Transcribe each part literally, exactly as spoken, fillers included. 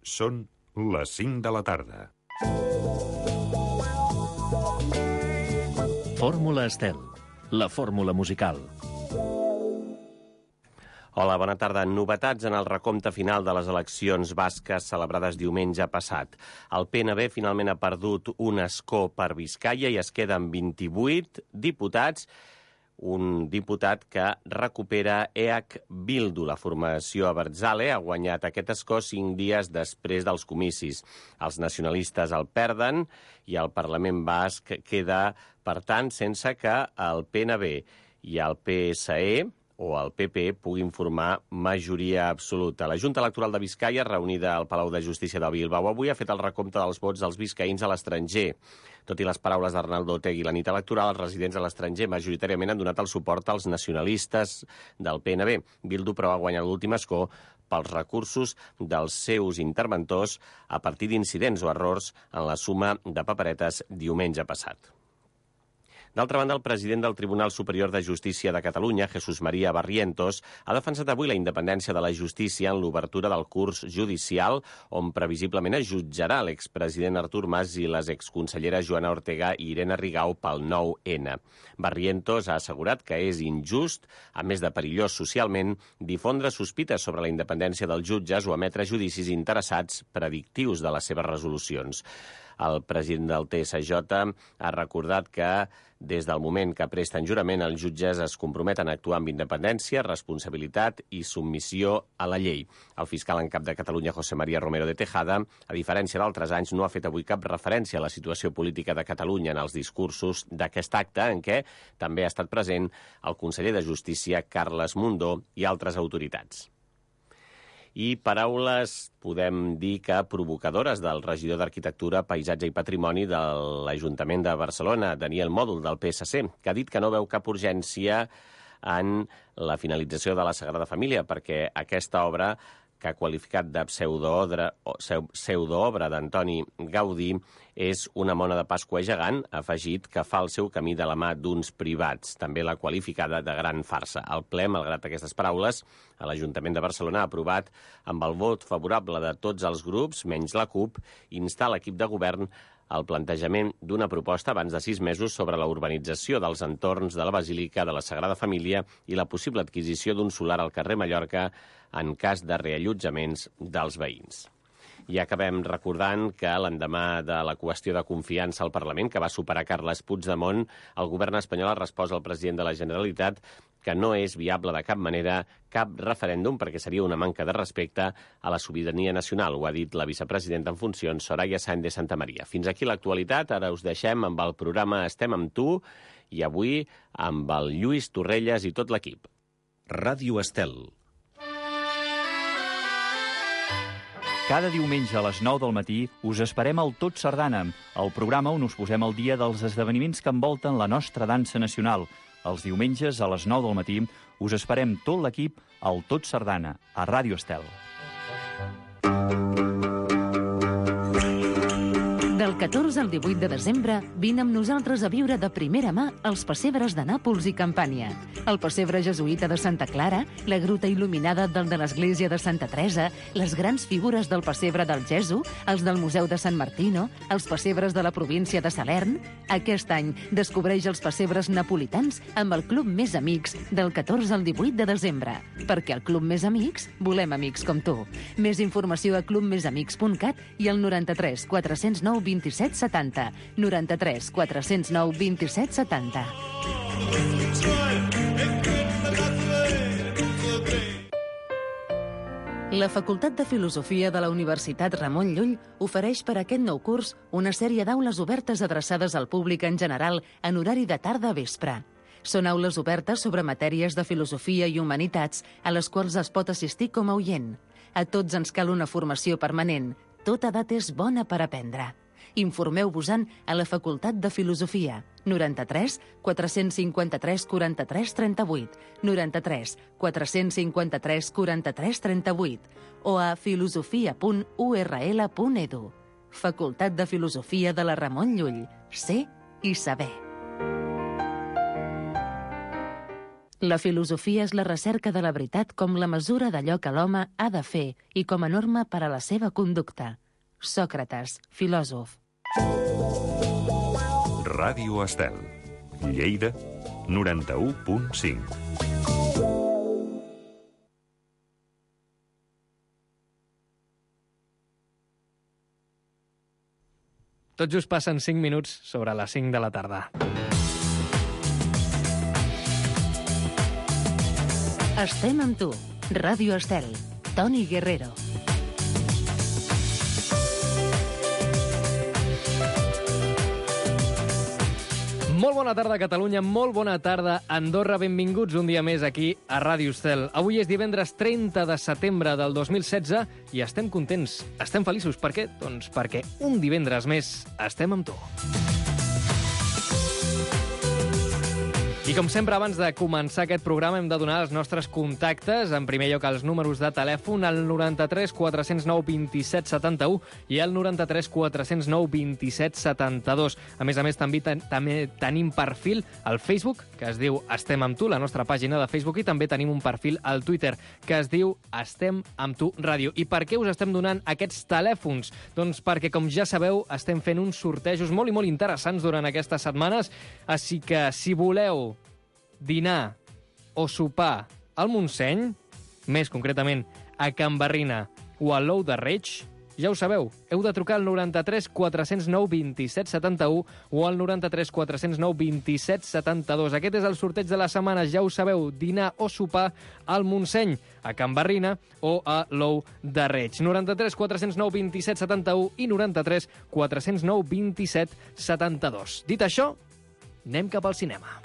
Són les cinc de la tarda. Fórmula Estel, la fórmula musical. Hola, bona tarda. Novetats en el recompte final de les eleccions basques celebrades diumenge passat. El P N B finalment ha perdut un escó per Biscaia i es queden vint-i-vuit diputats. Un diputat que recupera E H Bildu. La formació Abertzale ha guanyat aquest escó cinc dies després dels comicis. Els nacionalistes el perden i el Parlament basc queda, per tant, sense que el P N B i el P S E o el P P puguin formar majoria absoluta. La Junta Electoral de Biscaia, reunida al Palau de Justícia de Bilbao avui, ha fet el recompte dels vots dels biscaïns a l'estranger. Tot i les paraules d'Arnaldo Otegi la nit electoral, els residents a l'estranger majoritàriament han donat el suport als nacionalistes del P N B. Bildu, però, ha guanyat l'últim escó pels recursos dels seus interventors a partir d'incidents o errors en la suma de paperetes diumenge passat. D'altra banda, el president del Tribunal Superior de Justícia de Catalunya, Jesús María Barrientos, ha defensat avui la independència de la justícia en l'obertura del curs judicial, on previsiblement es jutjarà l'expresident Artur Mas i les exconselleres Joana Ortega i Irene Rigau pel nou ena. Barrientos ha assegurat que és injust, a més de perillós socialment, difondre sospites sobre la independència dels jutges o emetre judicis interessats predictius de les seves resolucions. El president del T S J ha recordat que des del moment que presten jurament, els jutges es comprometen a actuar amb independència, responsabilitat i submissió a la llei. El fiscal en cap de Catalunya, José María Romero de Tejada, a diferència d'altres anys, no ha fet avui cap referència a la situació política de Catalunya en els discursos d'aquest acte, en què també ha estat present el conseller de Justícia, Carles Mundó, i altres autoritats. I paraules, podem dir que provocadores, del regidor d'Arquitectura, Paisatge i Patrimoni de l'Ajuntament de Barcelona, Daniel Mòdol, del P S C, que ha dit que no veu cap urgència en la finalització de la Sagrada Família, perquè aquesta obra, que ha qualificat de pseudoobra, pseudoobra d'Antoni Gaudí, és una mona de Pasqua gegant, afegit, que fa el seu camí de la mà d'uns privats. També l'ha qualificada de gran farsa. El ple, malgrat aquestes paraules, a l'Ajuntament de Barcelona ha aprovat, amb el vot favorable de tots els grups, menys la CUP, instar l'equip de govern el plantejament d'una proposta abans de sis mesos sobre la urbanització dels entorns de la Basílica de la Sagrada Família i la possible adquisició d'un solar al carrer Mallorca en cas de reallotjaments dels veïns. I acabem recordant que l'endemà de la qüestió de confiança al Parlament, que va superar Carles Puigdemont, el govern espanyol ha respost al president de la Generalitat que no és viable de cap manera cap referèndum perquè seria una manca de respecte a la sobirania nacional. Ho ha dit la vicepresidenta en funcions, Soraya Sáenz de Santamaría. Fins aquí l'actualitat. Ara us deixem amb el programa Estem amb tu i avui amb el Lluís Torrelles i tot l'equip. Ràdio Estel. Cada diumenge a les nou del matí us esperem al Tot Sardana, el programa on us posem al dia dels esdeveniments que envolten la nostra dansa nacional. Els diumenges a les nou del matí us esperem tot l'equip al Tot Sardana, a Ràdio Estel. Del catorze al divuit de desembre, vine amb nosaltres a viure de primera mà els pessebres de Nàpols i Campània. El pessebre jesuïta de Santa Clara, la gruta il·luminada del de l'església de Santa Teresa, les grans figures del pessebre del Gesu, els del Museu de Sant Martino, els pessebres de la província de Salern. Aquest any descobreix els pessebres napolitans amb el Club Més Amics del catorze al divuit de desembre. Perquè al Club Més Amics volem amics com tu. Més informació a club més amics punt cat i al noranta-tres quatre-cents nou vint-i-set setanta. noranta-tres quatre-cents nou vint-i-set setanta. La Facultat de Filosofia de la Universitat Ramon Llull ofereix per aquest nou curs una sèrie d'aules obertes adreçades al públic en general en horari de tarda a vespre. Són aules obertes sobre matèries de filosofia i humanitats a les quals es pot assistir com a oient. A tots ens cal una formació permanent. Tota edat és bona per aprendre. Informeu-vos-en a la Facultat de Filosofia. noranta-tres quatre-cents cinquanta-tres quaranta-tres trenta-vuit, noranta-tres quatre-cents cinquanta-tres quaranta-tres trenta-vuit o a filosofia punt u erra ele punt edu. Facultat de Filosofia de la Ramon Llull. Ser i saber. La filosofia és la recerca de la veritat com la mesura d'allò que l'home ha de fer i com a norma per a la seva conducta. Sòcrates, filòsof. Ràdio Estel, Lleida, noranta-u punt cinc. Tot just passen cinc minuts sobre les cinc de la tarda. Estem amb tu. Ràdio Estel. Toni Guerrero. Molt bona tarda, Catalunya. Molt bona tarda, Andorra. Benvinguts un dia més aquí a Ràdio Estel. Avui és divendres trenta de setembre del dos mil setze i estem contents, estem feliços. Per què? Doncs perquè un divendres més estem amb tu. I com sempre, abans de començar aquest programa, hem de donar els nostres contactes. En primer lloc, els números de telèfon, el noranta-tres quatre zero nou vint-i-set setanta-u i el noranta-tres quatre zero nou vint-i-set setanta-dos. A més a més, també, ten també tenim perfil al Facebook, que es diu Estem amb tu, la nostra pàgina de Facebook, i també tenim un perfil al Twitter, que es diu Estem amb tu Ràdio. I per què us estem donant aquests telèfons? Doncs perquè, com ja sabeu, estem fent uns sortejos molt i molt interessants durant aquestes setmanes, així que si voleu dinar o sopar al Montseny, més concretament a Can Barrina o a l'Ou de Reig, ja ho sabeu, heu de trucar al noranta-tres quatre zero nou vint-i-set setanta-u o al noranta-tres quatre zero nou vint-i-set setanta-dos. Aquest és el sorteig de la setmana, ja ho sabeu, dinar o sopar al Montseny, a Can Barrina o a l'Ou de Reig. noranta-tres quatre zero nou vint-i-set setanta-u i noranta-tres quatre zero nou vint-i-set setanta-dos. Dit això, anem cap al cinema.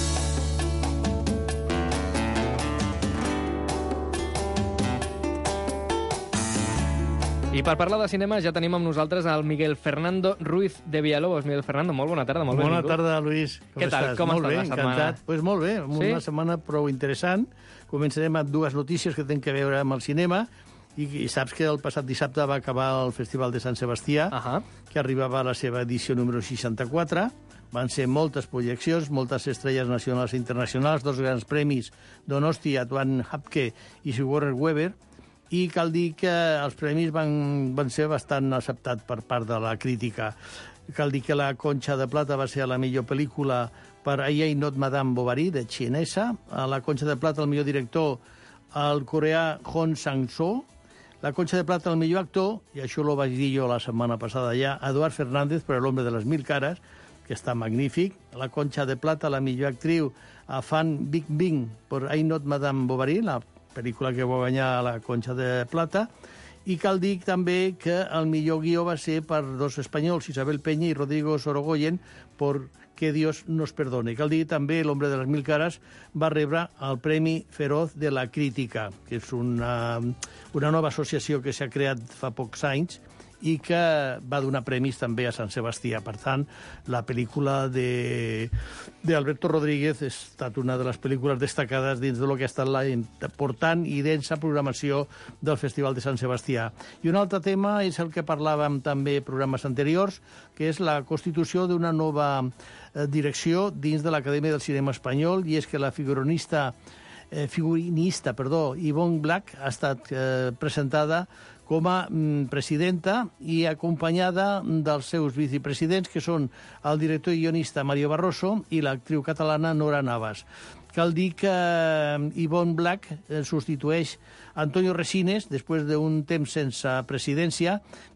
I per parlar de cinema ja tenim amb nosaltres el Miguel Fernando Ruiz de Villalobos. Miguel Fernando, molt bona tarda, molt bona benvingut. tarda, Lluís. Com Què tal? estàs? Com molt estàs bé, la setmana? encantat. Pues molt bé, Sí? una setmana prou interessant. Començarem amb dues notícies que tenen a veure amb el cinema. I, I saps que el passat dissabte va acabar el Festival de Sant Sebastià, Uh -huh. que arribava a la seva edició número seixanta-quatre. Van ser moltes projeccions, moltes estrelles nacionals i internacionals, dos grans premis, Donosti, Antoine Hapke i Sigourney Weaver, i cal dir que els premis van, van ser bastant acceptats per part de la crítica. Cal dir que la Conxa de Plata va ser la millor pel·lícula per I Ain't Not Madame Bovary, de xinesa. A la Conxa de Plata, el millor director, el coreà Hong Sang-soo. La Conxa de Plata, el millor actor, i això ho vaig dir jo la setmana passada ja, Eduard Fernández per L'Hombre de les Mil Cares, que està magnífic. La Conxa de Plata, la millor actriu, a Fan Bingbing per I Ain't Not Madame Bovary, la pel·lícula que va guanyar la Conxa de Plata. I cal dir també que el millor guió va ser per dos espanyols, Isabel Peña i Rodrigo Sorogoyen, per Que Dios nos perdone. Cal dir també L'Hombre de les Mil Cares va rebre el Premi Feroz de la Crítica, que és una, una nova associació que s'ha creat fa pocs anys i que va donar premis també a Sant Sebastià. Per tant, la pel·lícula de, de Alberto Rodríguez ha estat una de les pel·lícules destacades dins de lo que ha estat la important i densa programació del Festival de Sant Sebastià. I un altre tema és el que parlàvem també en programes anteriors, que és la constitució d'una nova eh, direcció dins de l'Acadèmia del Cinema Espanyol, i és que la figurinista, eh, figurinista perdó, Yvonne Black ha estat eh, presentada com a mm, presidenta i acompanyada dels seus vicepresidents, que són el director i guionista Mario Barroso i l'actriu catalana Nora Navas. Cal dir que Yvonne Black substitueix Antonio Resines després d'un temps sense presidència,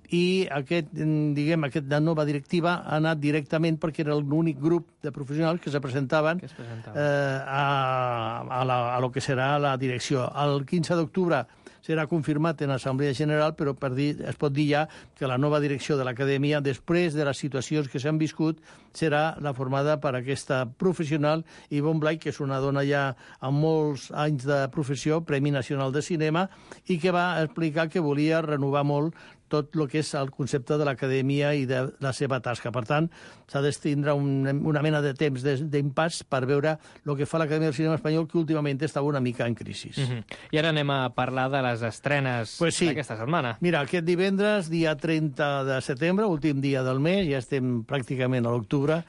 i aquest, diguem, aquesta nova directiva ha anat directament perquè era l'únic grup de professionals que se presentaven, Que es presentaven. eh, a, a, la, a lo que serà la direcció. El quinze d'octubre serà confirmat en Assemblea General, però per dir, es pot dir ja que la nova direcció de l'Acadèmia, després de les situacions que s'han viscut, serà la formada per aquesta professional, Yvonne Black, que és una dona ja amb molts anys de professió, Premi Nacional de Cinema, i que va explicar que volia renovar molt tot el que és el concepte de l'acadèmia i de la seva tasca. Per tant, s'ha d'estindre una, una mena de temps d'impàs per veure el que fa l'Acadèmia del Cinema Espanyol, que últimament estava una mica en crisi. Uh -huh. I ara anem a parlar de les estrenes Pues sí. d'aquesta setmana. Mira, aquest divendres, dia trenta de setembre, últim dia del mes, ja estem pràcticament a l'octubre, Sí.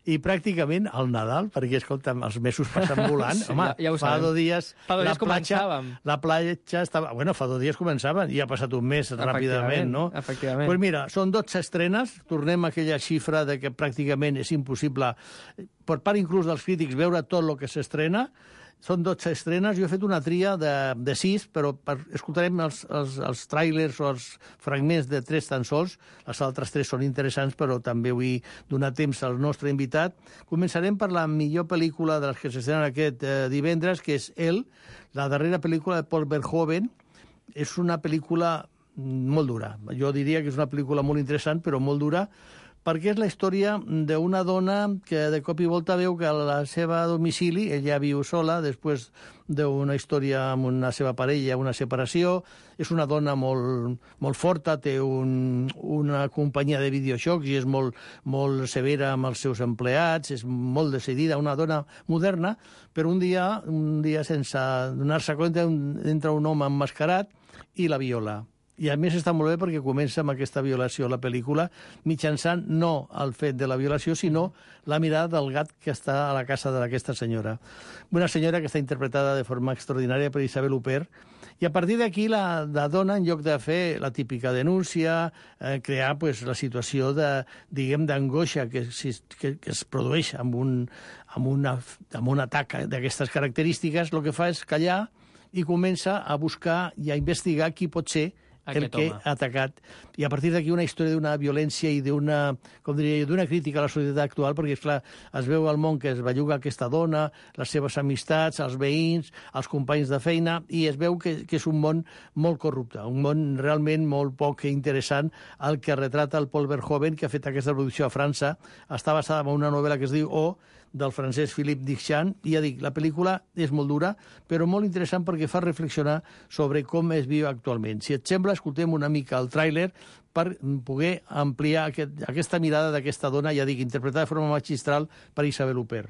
i pràcticament al Nadal, perquè, escolta, els mesos passen volant. Sí, Home, ja, ja ho fa sabem. dos dies... Fa dos la dies platja, començàvem. La platja estava... Bueno, fa dos dies començaven i ha passat un mes ràpidament, no? Efectivament. Pues mira, són dotze estrenes, tornem a aquella xifra de que pràcticament és impossible, per part inclús dels crítics, veure tot el que s'estrena. Són dotze estrenes, jo he fet una tria de, de sis, però per, escoltarem els, els, els tràilers o els fragments de tres tan sols. Les altres tres són interessants, però també vull donar temps al nostre invitat. Començarem per la millor pel·lícula de les que s'estrenen aquest eh, divendres, que és El, la darrera pel·lícula de Paul Verhoeven. És una pel·lícula molt dura. Jo diria que és una pel·lícula molt interessant, però molt dura, perquè és la història d'una dona que de cop i volta veu que a la seva domicili, ella viu sola, després d'una història amb una seva parella, una separació, és una dona molt, molt forta, té un, una companyia de videojocs i és molt, molt severa amb els seus empleats, és molt decidida, una dona moderna, però un dia, un dia sense donar-se compte, entra un home emmascarat i la viola. I a més està molt bé perquè comença amb aquesta violació a la pel·lícula, mitjançant no el fet de la violació, sinó la mirada del gat que està a la casa d'aquesta senyora. Una senyora que està interpretada de forma extraordinària per Isabel Huppert, i a partir d'aquí la, la dona, en lloc de fer la típica denúncia, eh, crear pues, la situació de, diguem, d'angoixa que, que, que es produeix amb un, amb una, amb un atac d'aquestes característiques, el que fa és callar i comença a buscar i a investigar qui pot ser el que ha atacat. I a partir d'aquí una història d'una violència i d'una, com diria, d'una crítica a la societat actual, perquè, esclar, es veu al món que es belluga aquesta dona, les seves amistats, els veïns, els companys de feina, i es veu que, que és un món molt corrupte, un món realment molt poc interessant, el que retrata el Paul Verhoeven, que ha fet aquesta producció a França. Està basada en una novel·la que es diu O, del francès Philippe Dichan, i ja dic, la pel·lícula és molt dura, però molt interessant perquè fa reflexionar sobre com es viu actualment. Si et sembla, escoltem una mica el tràiler per poder ampliar aquest, aquesta mirada d'aquesta dona, ja dic, interpretada de forma magistral per Isabel Huppert.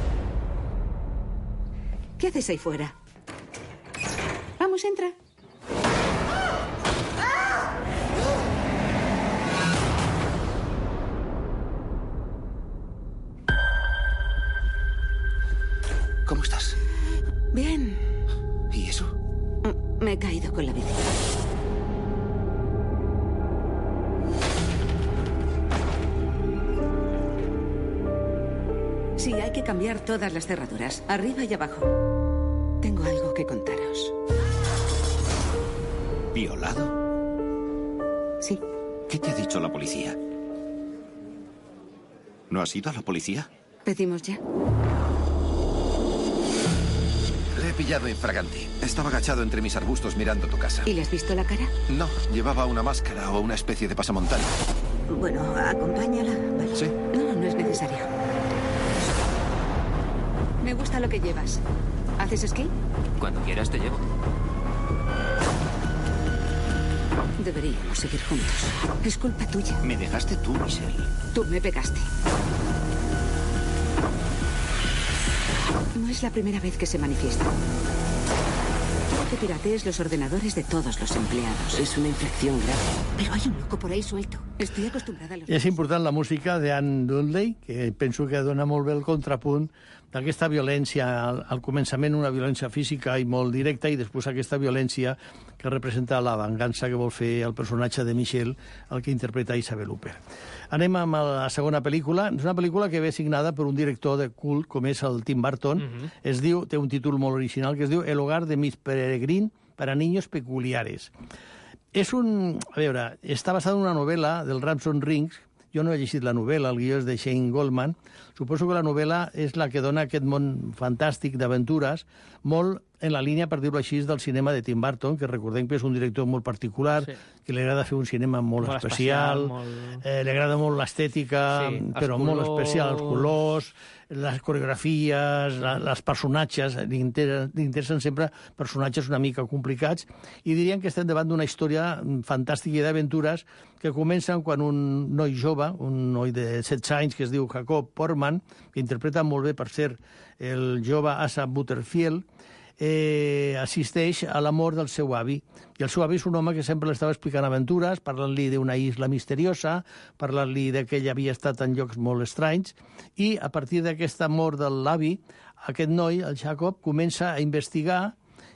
¿Qué haces ahí fuera? Vamos, entra. ¿Cómo estás? Bien. ¿Y eso? Me he caído con la bici. Sí, hay que cambiar todas las cerraduras, arriba y abajo. Tengo algo que contaros. ¿Violado? Sí. ¿Qué te ha dicho la policía? ¿No has ido a la policía? ¿Pedimos ya? Le he pillado infragante. Estaba agachado entre mis arbustos mirando tu casa. ¿Y le has visto la cara? No, llevaba una máscara o una especie de pasamontaña. Bueno, acompáñala, ¿vale? ¿Sí? No, no es necesario. Me gusta lo que llevas. ¿Haces esquí? Cuando quieras te llevo. Deberíamos seguir juntos. Es culpa tuya. Me dejaste tú, Michelle. Tú me pegaste. No es la primera vez que se manifiesta. Quiero que piratees los ordenadores de todos los empleados. Es una infracción grave. Pero hay un loco por ahí suelto. Estoy acostumbrada a los... És important la música d'Anne Dudley, que penso que dona molt bé el contrapunt d'aquesta violència, al, al començament una violència física i molt directa, i després aquesta violència que representa la vengança que vol fer el personatge de Michelle, el que interpreta Isabel Huppert. Anem amb la segona pel·lícula. És una pel·lícula que ve signada per un director de cult, com és el Tim Burton. Uh-huh. Es diu, té un títol molt original, que es diu El hogar de Miss Peregrine para niños peculiares. És un... A veure, està basada en una novel·la del Ramson Rings. Jo no he llegit la novel·la, el guió és de Shane Goldman. Suposo que la novel·la és la que dona aquest món fantàstic d'aventures, molt en la línia, per dir-ho així, del cinema de Tim Burton, que recordem que és un director molt particular, sí, que li agrada fer un cinema molt, molt especial, especial molt... Eh, li agrada molt l'estètica, sí, però colors... molt especial, els colors, les coreografies, la, les personatges, li interessen sempre personatges una mica complicats, i dirien que estem davant d'una història fantàstica d'aventures que comencen quan un noi jove, un noi de setze anys que es diu Jacob Portman, que interpreta molt bé, per ser el jove Asa Butterfield, eh, assisteix a la mort del seu avi. I el seu avi és un home que sempre li estava explicant aventures, parlant-li d'una isla misteriosa, parlant-li que ell havia estat en llocs molt estranys, i a partir d'aquesta mort de l'avi, aquest noi, el Jacob, comença a investigar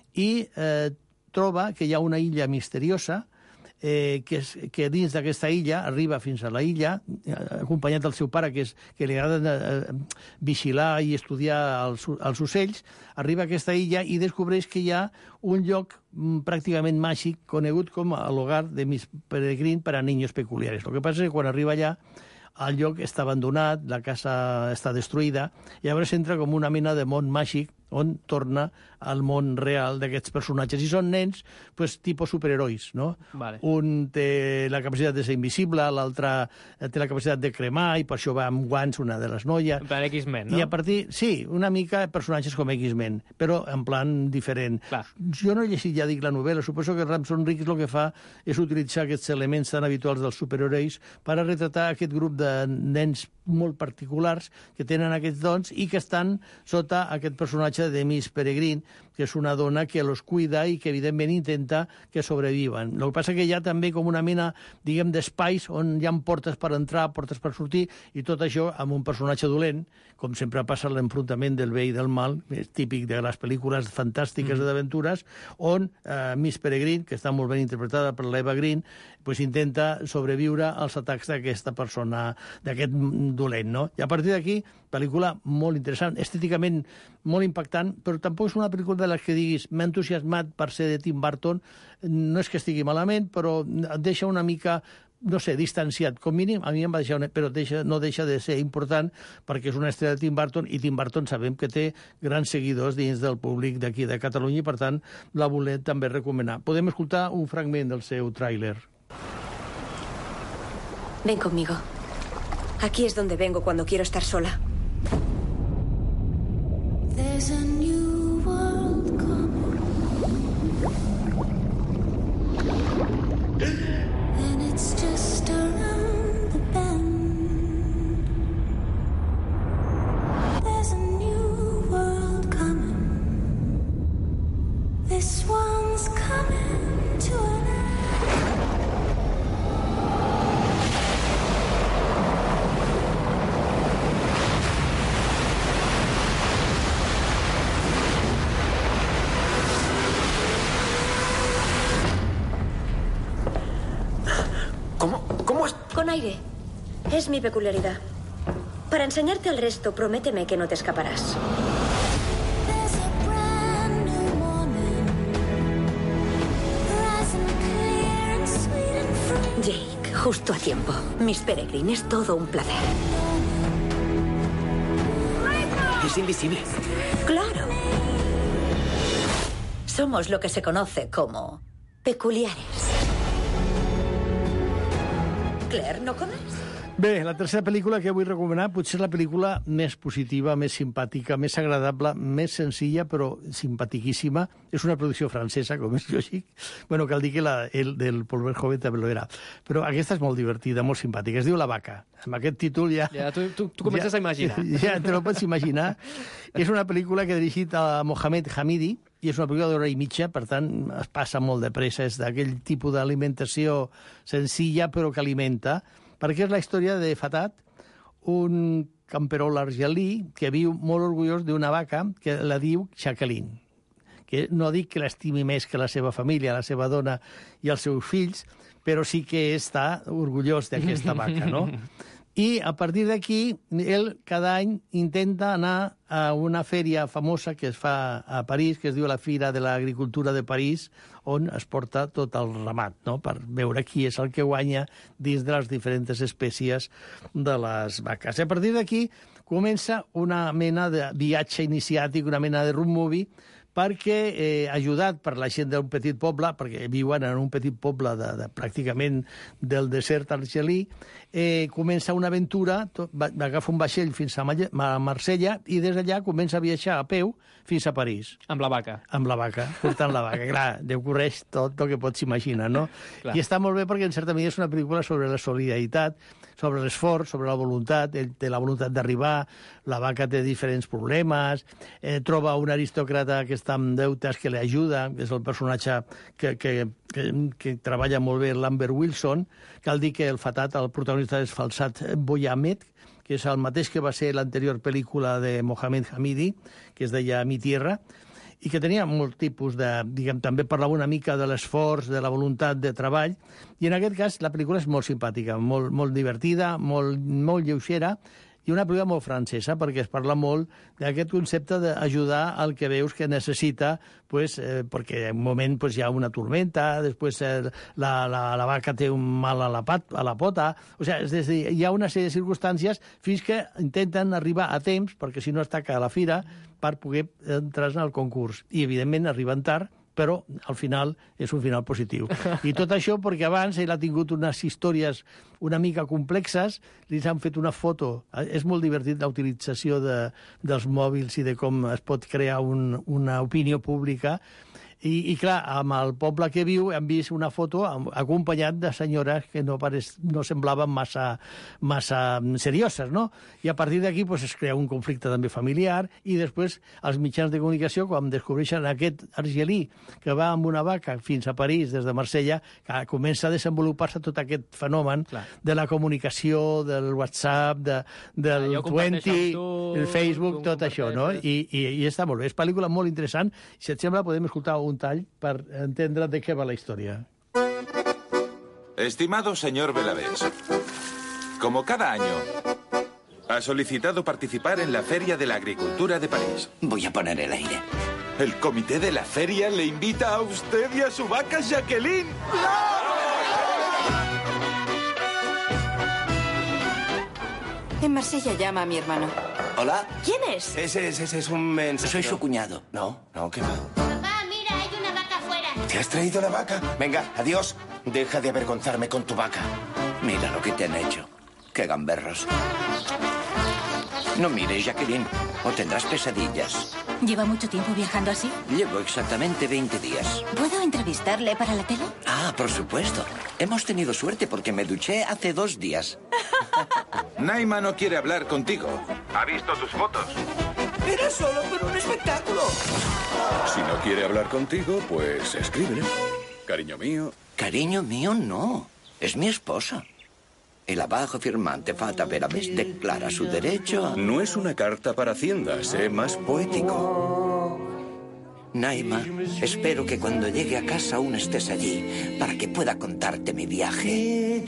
i eh, troba que hi ha una illa misteriosa eh, que, és, que dins d'aquesta illa arriba fins a la illa, acompanyat del seu pare, que, és, que li agrada eh, vigilar i estudiar els, els ocells, arriba a aquesta illa i descobreix que hi ha un lloc mm, pràcticament màgic conegut com l'hogar de Miss Peregrine per a niños peculiares. El que passa és que quan arriba allà el lloc està abandonat, la casa està destruïda, i llavors entra com una mena de món màgic on torna al món real d'aquests personatges. I són nens, pues, tipus superherois, no? Vale. Un té la capacitat de ser invisible, l'altre té la capacitat de cremar, i per això va amb guants, una de les noies. En plan X-Men, no? I a partir... Sí, una mica personatges com X-Men, però en plan diferent. Clar. Jo no he llegit, ja dic, la novel·la. Suposo que Ramson Riggs el que fa és utilitzar aquests elements tan habituals dels superherois per a retratar aquest grup de nens molt particulars que tenen aquests dons i que estan sota aquest personatge de Miss Peregrine, que és una dona que los cuida i que, evidentment, intenta que sobreviven. El que passa que hi ha també com una mena, diguem, d'espais on hi ha portes per entrar, portes per sortir, i tot això amb un personatge dolent, com sempre passa l'enfrontament del bé i del mal, és típic de les pel·lícules fantàstiques mm. d'aventures, on eh, Miss Peregrine, que està molt ben interpretada per l'Eva Green, pues, intenta sobreviure als atacs d'aquesta persona, d'aquest dolent, no? I a partir d'aquí, pel·lícula molt interessant, estèticament molt impactant, però tampoc és una pel·lícula de les que diguis m'ha entusiasmat per ser de Tim Burton, no és que estigui malament, però et deixa una mica, no sé, distanciat, com mínim, a mi em va deixar, una... però deixa, no deixa de ser important perquè és una estrella de Tim Burton, i Tim Burton sabem que té grans seguidors dins del públic d'aquí de Catalunya, i per tant la volem també recomanar. Podem escoltar un fragment del seu tràiler. Ven conmigo. Aquí es donde vengo cuando quiero estar sola. There's a new world coming, and it's just around the bend. There's a new world coming. This one's coming to an end. Con aire. Es mi peculiaridad. Para enseñarte al resto, prométeme que no te escaparás. Jake, justo a tiempo. Miss Peregrine, es todo un placer. Es invisible. Claro. Somos lo que se conoce como peculiares. Claire, no comes? Bé, la tercera pel·lícula que vull recomanar potser és la pel·lícula més positiva, més simpàtica, més agradable, més senzilla, però simpatiquíssima. És una producció francesa, com és lògic. Bueno, cal dir que la el, del Paul Verhoeven també lo era. Però aquesta és molt divertida, molt simpàtica. Es diu La vaca. Amb aquest títol ja... Ja, tu, tu, tu comences ja, a imaginar. Ja te lo pots imaginar. És una pel·lícula que ha dirigit a Mohamed Hamidi, i és una pel·lícula d'hora i mitja, per tant, es passa molt de pressa. És d'aquell tipus d'alimentació senzilla, però que alimenta, perquè és la història de Fatat, un camperol argelí que viu molt orgullós d'una vaca que la diu Jacqueline, que no dic que l'estimi més que la seva família, la seva dona i els seus fills, però sí que està orgullós d'aquesta vaca, no? I a partir d'aquí, ell cada any intenta anar a una fèria famosa que es fa a París, que es diu la Fira de l'Agricultura de París, on es porta tot el ramat, no?, per veure qui és el que guanya dins de les diferents espècies de les vaques. I a partir d'aquí comença una mena de viatge iniciàtic, una mena de road movie, perquè, eh, ajudat per la gent d'un petit poble, perquè viuen en un petit poble de, de, pràcticament del desert argelí, eh, comença una aventura, tot, va, agafa un vaixell fins a, Malle, a Marsella, i des d'allà comença a viatjar a peu fins a París. Amb la vaca. Amb la vaca, portant la vaca. Clar, Déu correix tot el que pots imaginar, no? I està molt bé perquè, en certa medida, és una pel·lícula sobre la solidaritat, sobre l'esforç, sobre la voluntat, ell té la voluntat d'arribar, la vaca té diferents problemes, eh, troba un aristòcrata que està està amb deutes, que li ajuda, és el personatge que, que, que, que treballa molt bé, Lambert Wilson. Cal dir que el Fatat, el protagonista és Falsat Boyamet, que és el mateix que va ser l'anterior pel·lícula de Mohamed Hamidi, que es deia Mi Tierra, i que tenia molt tipus de... Diguem, també parlava una mica de l'esforç, de la voluntat de treball, i en aquest cas la pel·lícula és molt simpàtica, molt, molt divertida, molt, molt lleugera, i una pel·lícula molt francesa, perquè es parla molt d'aquest concepte d'ajudar al que veus que necessita, pues, eh, perquè en un moment pues, hi ha una tormenta, després eh, la, la, la vaca té un mal a la, pat, a la pota... O sigui, és dir, hi ha una sèrie de circumstàncies fins que intenten arribar a temps, perquè si no es taca a la fira, per poder entrar en el concurs. I, evidentment, arriben tard, però al final és un final positiu. I tot això perquè abans ell ha tingut unes històries una mica complexes, li han fet una foto. És molt divertit la utilització de, dels mòbils i de com es pot crear un, una opinió pública. I, i clar, amb el poble que viu hem vist una foto acompanyat de senyores que no, pareix, no semblaven massa, massa serioses, no? I a partir d'aquí pues, es crea un conflicte també familiar i després els mitjans de comunicació, quan descobreixen aquest argelí que va amb una vaca fins a París des de Marsella, que comença a desenvolupar-se tot aquest fenomen clar. De la comunicació, del WhatsApp, de, del ah, twenty, tu, el Facebook, tot això, no? I, i, I està molt bé. És pel·lícula molt interessant. Si et sembla, podem escoltar un tall para entender de qué va la historia. Estimado señor Belavés, como cada año, ha solicitado participar en la Feria de la Agricultura de París. Voy a poner el aire. El comité de la feria le invita a usted y a su vaca Jacqueline. En Marsella llama a mi hermano. ¿Hola? ¿Quién es? Ese, ese, ese es un mensajero. Soy su cuñado. No, no, ¿qué va? Papá, mira, hay una vaca afuera. ¿Te has traído la vaca? Venga, adiós. Deja de avergonzarme con tu vaca. Mira lo que te han hecho. Qué gamberros. No mires, Jacqueline, o tendrás pesadillas. ¿Lleva mucho tiempo viajando así? Llevo exactamente veinte días. ¿Puedo entrevistarle para la tele? Ah, por supuesto. Hemos tenido suerte porque me duché hace dos días. Naima no quiere hablar contigo. Ha visto tus fotos. Era solo por un espectáculo. Si no quiere hablar contigo, pues escríbele. Cariño mío. Cariño mío, no. Es mi esposa. El abajo firmante Fata Belavés declara su derecho a... No es una carta para Hacienda, sé más poético. Naima, espero que cuando llegue a casa aún estés allí para que pueda contarte mi viaje.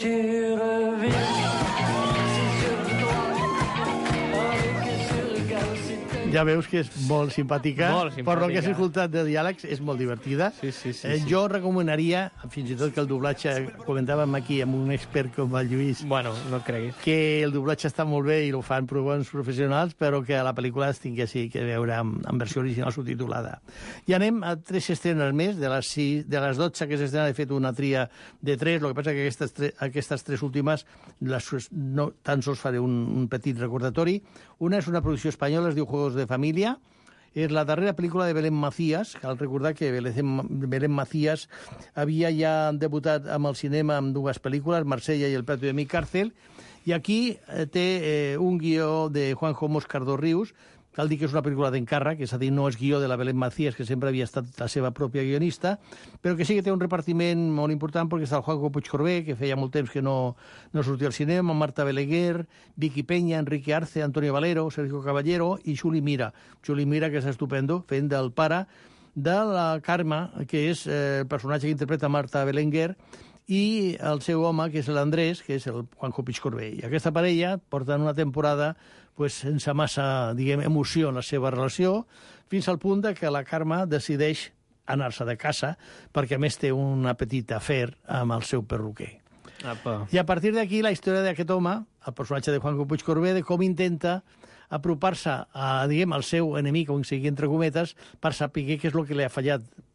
Ja veus que és molt simpàtica. Molt simpàtica. Per lo que has escoltat de diàlegs, és molt divertida. Sí, sí, sí, eh, sí. Jo recomanaria, fins i tot que el doblatge, comentàvem aquí amb un expert com el Lluís, bueno, no et creguis, que el doblatge està molt bé i ho fan prou bons professionals, però que a la pel·lícula es tinguessi que veure amb, amb versió original subtitulada. I anem a tres estrenes més, de les, sis, de les dotze que s'estrenen, he fet una tria de tres, el que passa que aquestes, tre, aquestes tres últimes les, no, tan sols faré un, un petit recordatori. Una és una producció espanyola, es diu Juegos de Família. És la darrera pel·lícula de Belén Macías. Cal recordar que Belén Macías havia ja debutat amb el cinema amb dues pel·lícules, Marsella i El Petro de mi càrcel, i aquí té eh, un guió de Juanjo Moscardo Rius. Cal dir que és una pel·lícula d'encàrrec, és a dir, no és guió de la Belén Macías, que sempre havia estat la seva pròpia guionista, però que sí que té un repartiment molt important, perquè està el Juanjo Puigcorbé, que feia molt temps que no, no sortia al cinema, Marta Beleguer, Vicky Peña, Enrique Arce, Antonio Valero, Sergio Caballero i Juli Mira. Juli Mira, que és estupendo, fent del pare de la Carme, que és eh, el personatge que interpreta Marta Belenguer, i el seu home, que és l'Andrés, que és el Juanjo Puigcorbé. I aquesta parella porten una temporada pues, sense massa, diguem, emoció en la seva relació, fins al punt de que la Carme decideix anar-se de casa, perquè a més té una petita afer amb el seu perruquer. Apa. I a partir d'aquí la història d'aquest home, el personatge de Juanjo Puigcorbé, de com intenta apropar-se a, diguem, al seu enemic, o en sigui, entre cometes, per saber què és el que li ha fallat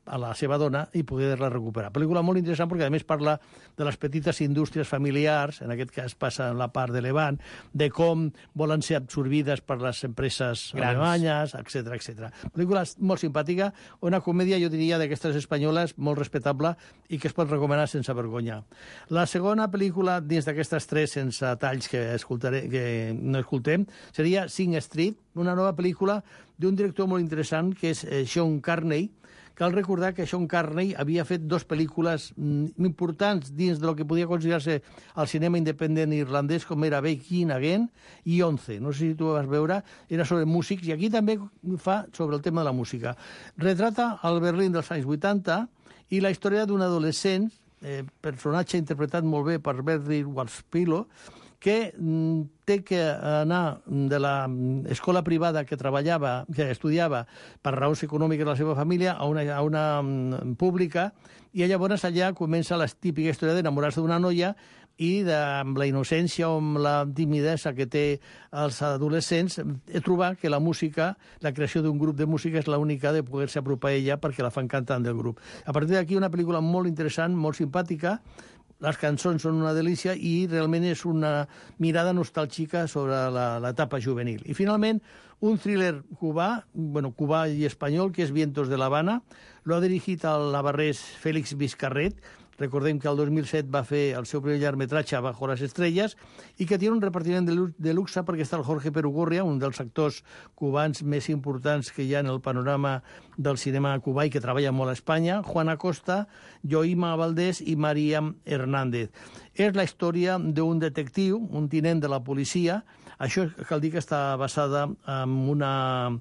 a la seva dona i poder-la recuperar. Pel·lícula molt interessant perquè, a més, parla de les petites indústries familiars, en aquest cas passa en la part de Levant, de com volen ser absorbides per les empreses Grans. alemanyes, etcètera, etcètera. Pel·lícula molt simpàtica, una comèdia, jo diria, d'aquestes espanyoles, molt respectable i que es pot recomanar sense vergonya. La segona pel·lícula dins d'aquestes tres sense talls que, escoltaré, que no escoltem seria Sing Street, una nova pel·lícula d'un director molt interessant que és eh, Sean Carney. Cal recordar que Sean Carney havia fet dues pel·lícules mm, importants dins de lo que podia considerar-se el cinema independent irlandès, com era Begin Again i Once. No sé si tu vas veure, era sobre músics, i aquí també fa sobre el tema de la música. Retrata el Berlín dels anys vuitanta i la història d'un adolescent, eh, personatge interpretat molt bé per Berry Warspilo, que té que anar de l'escola privada que treballava, que estudiava per raons econòmiques de la seva família a una, a una pública, i llavors allà comença la típica història d'enamorar-se d'una noia i de, amb la innocència o amb la timidesa que té els adolescents, trobar que la música, la creació d'un grup de música és l'única de poder-se apropar a ella perquè la fan cantant del grup. A partir d'aquí, una pel·lícula molt interessant, molt simpàtica. Les cançons són una delícia i realment és una mirada nostàlgica sobre l'etapa juvenil. I finalment, un thriller cubà, bueno, cubà i espanyol, que és Vientos de La Habana. Lo ha dirigit el navarrès Félix Vizcarret. Recordem que el dos mil set va fer el seu primer llargmetratge Bajo las estrellas i que té un repartiment de luxe perquè està el Jorge Perugorria, un dels actors cubans més importants que hi ha en el panorama del cinema cubà i que treballa molt a Espanya, Juan Acosta, Joima Valdés i Maríam Hernández. És la història d'un detectiu, un tinent de la policia. Això cal dir que està basada en una...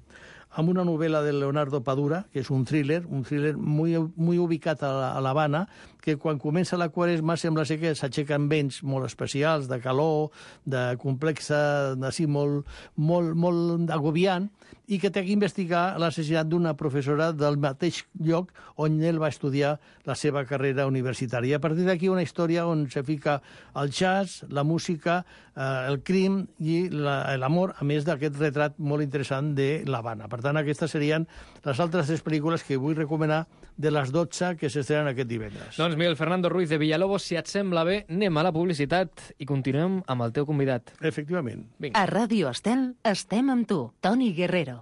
amb una novel·la de Leonardo Padura, que és un thriller, un thriller muy, muy ubicat a l'Havana, que quan comença la Quaresma sembla ser que s'aixequen vents molt especials, de calor, de complexa, així molt, molt, molt agobiant, i que té que investigar l'assassinat d'una professora del mateix lloc on ell va estudiar la seva carrera universitària. A partir d'aquí, una història on se fica el jazz, la música, eh, el crim i l'amor, a més d'aquest retrat molt interessant de l'Havana. Per tant, aquestes serien les altres tres pel·lícules que vull recomanar de les dotze que s'estrenen aquest divendres. Doncs Miguel Fernando Ruiz de Villalobos, si et sembla bé, anem a la publicitat i continuem amb el teu convidat. Efectivament. Vinga. A Ràdio Estel estem amb tu, Toni Guerrero.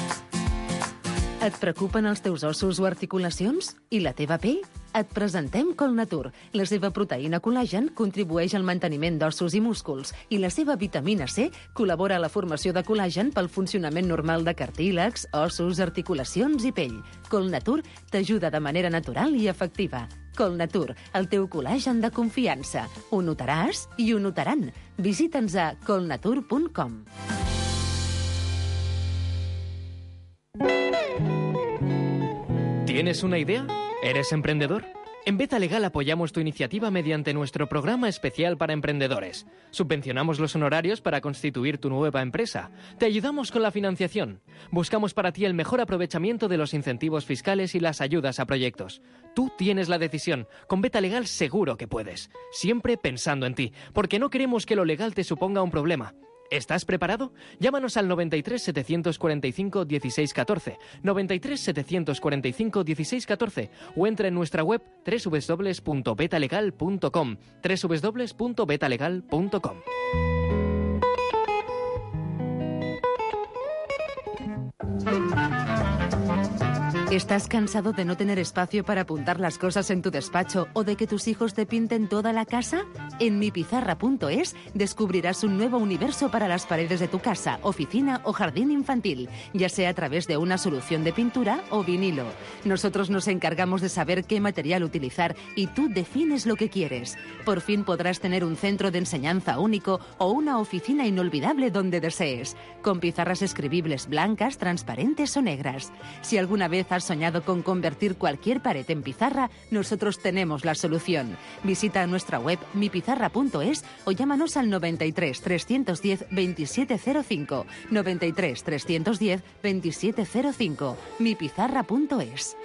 Et preocupen els teus ossos o articulacions? I la teva pell? Et presentem Colnatur. La seva proteïna col·lagen contribueix al manteniment d'ossos i músculs i la seva vitamina C col·labora a la formació de col·lagen pel funcionament normal de cartílags, ossos, articulacions i pell. Colnatur t'ajuda de manera natural i efectiva. Colnatur, el teu col·lagen de confiança. Ho notaràs i ho notaran. Visita'ns a colnatur punt com. ¿Tienes una idea? ¿Eres emprendedor? En Beta Legal apoyamos tu iniciativa mediante nuestro programa especial para emprendedores. Subvencionamos los honorarios para constituir tu nueva empresa. Te ayudamos con la financiación. Buscamos para ti el mejor aprovechamiento de los incentivos fiscales y las ayudas a proyectos. Tú tienes la decisión. Con Beta Legal seguro que puedes. Siempre pensando en ti, porque no queremos que lo legal te suponga un problema. ¿Estás preparado? Llámanos al noventa y tres, setecientos cuarenta y cinco, dieciséis catorce, noventa y tres, setecientos cuarenta y cinco, dieciséis catorce o entra en nuestra web doble u doble u doble u punto betalegal punto com, doble u doble u doble u punto betalegal punto com. ¿Estás cansado de no tener espacio para apuntar las cosas en tu despacho o de que tus hijos te pinten toda la casa? En mipizarra punto es descubrirás un nuevo universo para las paredes de tu casa, oficina o jardín infantil, ya sea a través de una solución de pintura o vinilo. Nosotros nos encargamos de saber qué material utilizar y tú defines lo que quieres. Por fin podrás tener un centro de enseñanza único o una oficina inolvidable donde desees, con pizarras escribibles blancas, transparentes o negras. Si alguna vez has soñado con convertir cualquier pared en pizarra, nosotros tenemos la solución. Visita nuestra web mipizarra punto es o llámanos al noventa y tres, trescientos diez, veintisiete cero cinco, noventa y tres, trescientos diez, veintisiete cero cinco, mipizarra punto es.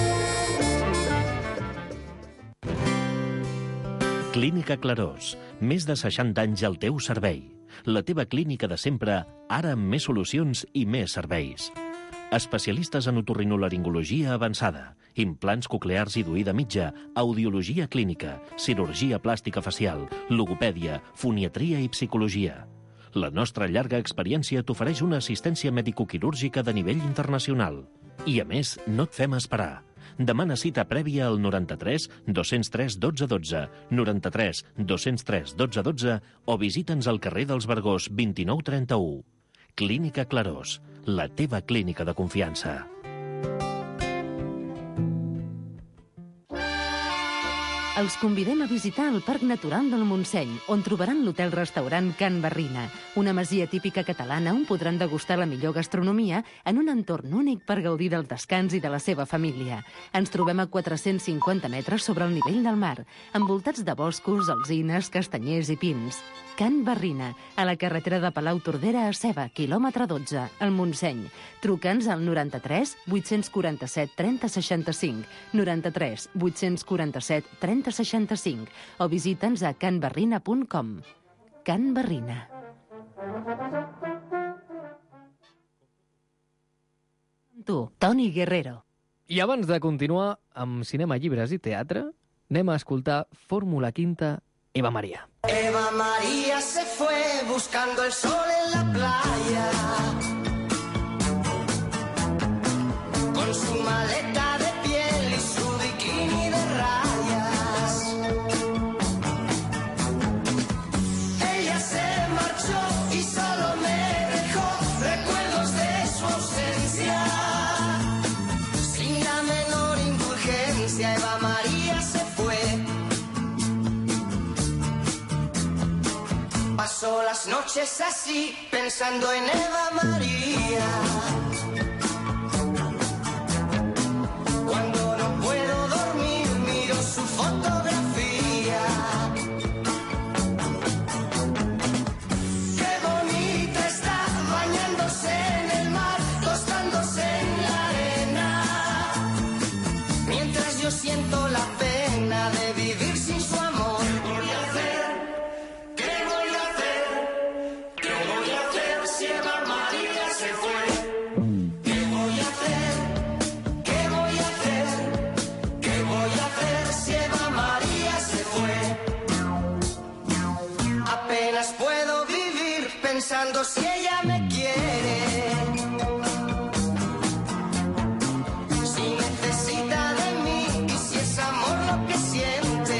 Clínica Clarós, més de seixanta anys al teu servei. La teva clínica de sempre, ara amb més solucions i més serveis. Especialistes en otorrinolaringologia avançada, implants coclears i d'oïda mitja, audiologia clínica, cirurgia plàstica facial, logopèdia, foniatria i psicologia. La nostra llarga experiència t'ofereix una assistència medicoquirúrgica de nivell internacional. I, a més, no et fem esperar. Demana cita prèvia al noranta-tres dos-cents tres dotze dotze, noranta-tres dos-cents tres dotze dotze o visita'ns al carrer dels Vergós vint-i-nou trenta-u. Clínica Clarós, la teva clínica de confiança. Els convidem a visitar el Parc Natural del Montseny, on trobaran l'hotel-restaurant Can Barrina, una masia típica catalana on podran degustar la millor gastronomia en un entorn únic per gaudir del descans i de la seva família. Ens trobem a quatre-cents cinquanta metres sobre el nivell del mar, envoltats de boscos, alzines, castanyers i pins. Can Barrina, a la carretera de Palau-Tordera a Seva, quilòmetre dotze, al Montseny. Truca'ns al noranta-tres vuit-cents quaranta-set trenta seixanta-cinc, noranta-tres vuit-cents quaranta-set trenta seixanta-cinc o visita'ns a can barrina punt com. Can Barrina. Tu, Toni Guerrero. I abans de continuar amb cinema, llibres i teatre, anem a escoltar Fórmula Quinta, Eva María. Eva María se fue buscando el sol en la playa, con su maleta de piel y su bikini de rayas. Ella se marchó y solo me dejó recuerdos de su ausencia. Sin la menor indulgencia, Eva María se fue. Pasó las noches así, pensando en Eva María. Cuando no puedo dormir, miro su fotografía. Qué bonita está, bañándose en el mar, tostándose en la arena. Mientras yo siento la pena de vivir sin su amor. ¿Qué voy a hacer? ¿Qué voy a hacer? ¿Qué voy a hacer si Eva María se fue? ¿Qué voy a hacer? ¿Qué voy a hacer? ¿Qué voy a hacer si Eva María se fue? Apenas puedo vivir pensando si ella me quiere. Si necesita de mí y si es amor lo que siente.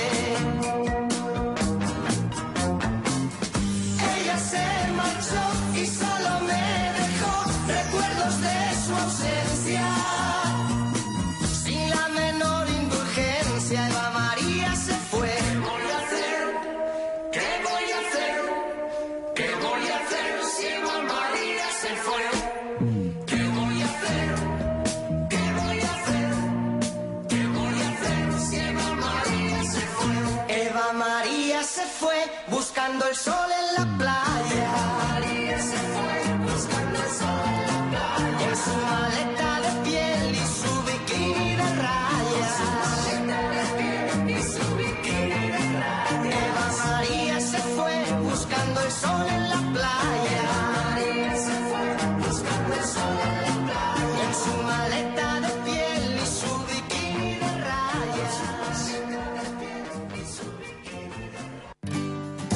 Ella se marchó y solo me dejó recuerdos de su ausencia. Sin la menor indulgencia, Eva María se fue. ¿Qué voy a hacer? ¿Qué voy a hacer? ¿Qué voy a hacer si Eva María se fue? ¿Qué voy a hacer? ¿Qué voy a hacer? ¿Qué voy a hacer si Eva María se fue? Eva María se fue buscando el sol en la playa. María se fue buscando el sol en la playa. En su maleta de piel y su bikini de rayas. En su maleta de piel y su bikini de rayas. Eva María se fue buscando el sol en la playa. María se fue buscando el sol en la playa. En su maleta de piel y su bikini de rayas. En su maleta de piel y su bikini de rayas.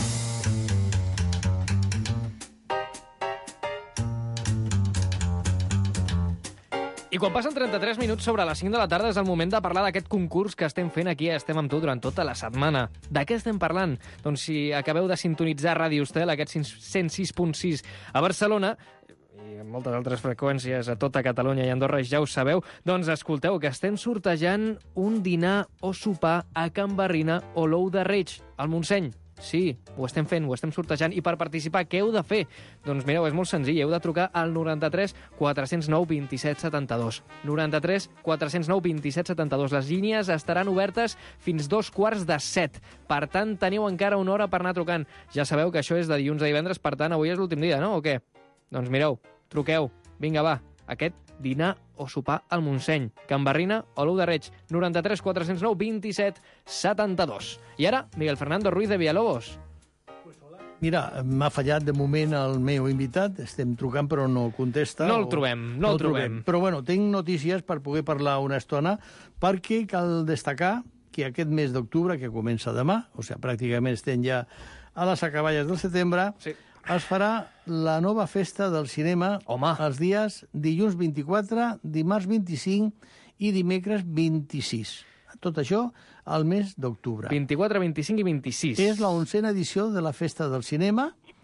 I quan passen trenta-tres minuts sobre les cinc de la tarda és el moment de parlar d'aquest concurs que estem fent aquí a Estem amb tu durant tota la setmana. De què estem parlant? Doncs si acabeu de sintonitzar Ràdio Estel, aquest cent sis punt sis a Barcelona, i en moltes altres freqüències a tota Catalunya i Andorra, ja ho sabeu, doncs escolteu que estem sortejant un dinar o sopar a Can Barrina o l'Ou de Reig, al Montseny. Sí, ho estem fent, ho estem sortejant. I per participar, què heu de fer? Doncs mireu, és molt senzill, heu de trucar al noranta-tres quatre-cents nou vint-i-set setanta-dos. noranta-tres quatre-cents nou vint-i-set setanta-dos. Les línies estaran obertes fins dos quarts de set. Per tant, teniu encara una hora per anar trucant. Ja sabeu que això és de dilluns a divendres, per tant, avui és l'últim dia, no? O què? Doncs mireu, truqueu. Vinga, va, aquest dinar o sopar al Montseny, Can Barrina o l'Ou de Reig, noranta-tres quatre-cents nou vint-i-set setanta-dos. I ara, Miguel Fernando Ruiz de Villalobos. Pues hola, Mira, m'ha fallat de moment el meu invitat. Estem trucant però no contesta. No el trobem, no, no el trobem. trobem. Però bueno, tinc notícies per poder parlar una estona, perquè cal destacar que aquest mes d'octubre, que comença demà, o sigui, pràcticament estem ja a les acaballes del setembre, sí. es farà la nova festa del cinema Home. els dies dilluns vint-i-quatre, dimarts vint-i-cinc i dimecres vint-i-sis. Tot això al mes d'octubre. vint-i-quatre, vint-i-cinc i vint-i-sis. És la onzena edició de la Festa del Cinema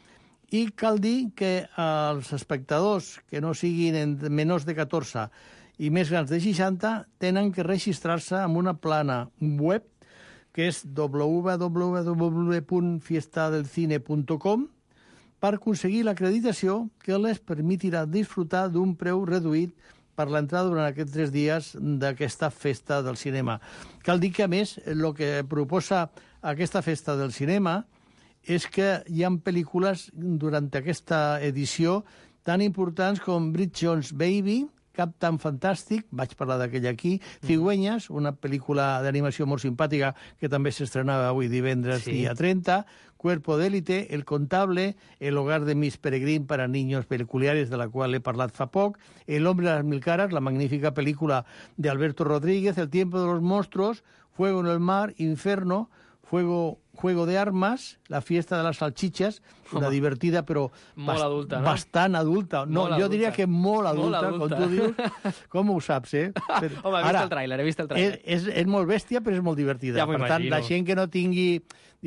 i cal dir que els espectadors que no siguin menors de catorze i més grans de seixanta tenen que registrar-se amb una plana web que és w w w punt fiesta del cine punt com per aconseguir l'acreditació que les permetirà disfrutar d'un preu reduït per l'entrada durant aquests tres dies d'aquesta festa del cinema. Cal dir que, a més, el que proposa aquesta festa del cinema és que hi ha pel·lícules durant aquesta edició tan importants com Bridget Jones' Baby, Captain Fantastic, vaig parlar d'aquella aquí, Cigüeñas, una pel·lícula d'animació molt simpàtica que també s'estrenava avui divendres, sí. dia trenta, Cuerpo d'élite, El contable, El hogar de Miss Peregrine para niños peculiares, de la qual he parlat fa poc, El hombre de las mil caras, la magnífica pel·lícula de Alberto Rodríguez, El tiempo de los monstruos, Fuego en el mar, Inferno, Fuego, Juego de armas, La fiesta de las salchichas, una Home. divertida però molt adulta, no? bastant adulta. No, molt jo adulta. diria que molt adulta, molt adulta. com tu dius. Com ho saps, eh? Però, Home, he vist ara, el tràiler, he vist el tràiler. És, és, és molt bèstia, però és molt divertida. Ja per tant, la gent que no tingui,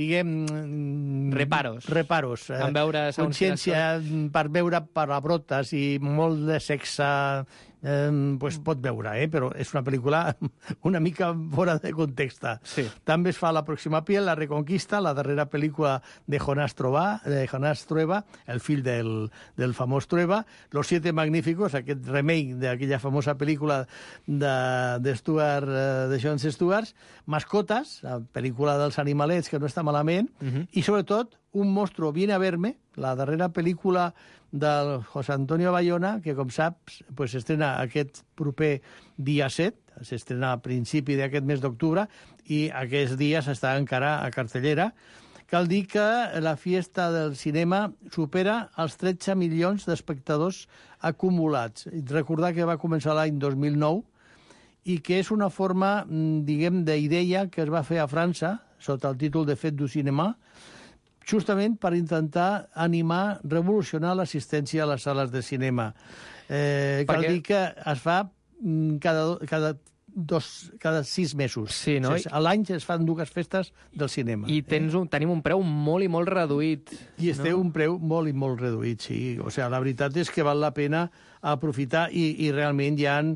diguem... Reparos. Reparos. En veure consciència per veure palabrotes i molt de sexe, eh, pues pot veure, eh? Però és una pel·lícula una mica fora de context. Sí. També es fa La pròxima piel, La reconquista, la darrera pel·lícula de Jonás Trueba, de Jonás Trueba, el fill del, del famós Trueba, Los siete magníficos, aquest remake d'aquella famosa pel·lícula de, de, Stuart, de Jon Stewart, Mascotas, la pel·lícula dels animalets que no està malament, uh -huh. i sobretot Un monstruo viene a verme, la darrera pel·lícula del José Antonio Bayona, que, com saps, pues, s'estrena aquest proper dia set, s'estrena a principi d'aquest mes d'octubre, i aquests dies està encara a cartellera. Cal dir que la fiesta del cinema supera els tretze milions d'espectadors acumulats. Recordar que va començar l'any dos mil nou i que és una forma, diguem, d'idea que es va fer a França, sota el títol de Fête du Cinéma, justament per intentar animar, revolucionar l'assistència a les sales de cinema. Eh, cal Perquè... dir que es fa cada, cada, dos, cada sis mesos. Sí, no? O sigui, a l'any es fan dues festes del cinema. I tens un, tenim un preu molt i molt reduït. I es no? té un preu molt i molt reduït, sí. O sigui, la veritat és que val la pena aprofitar i, i realment hi ha...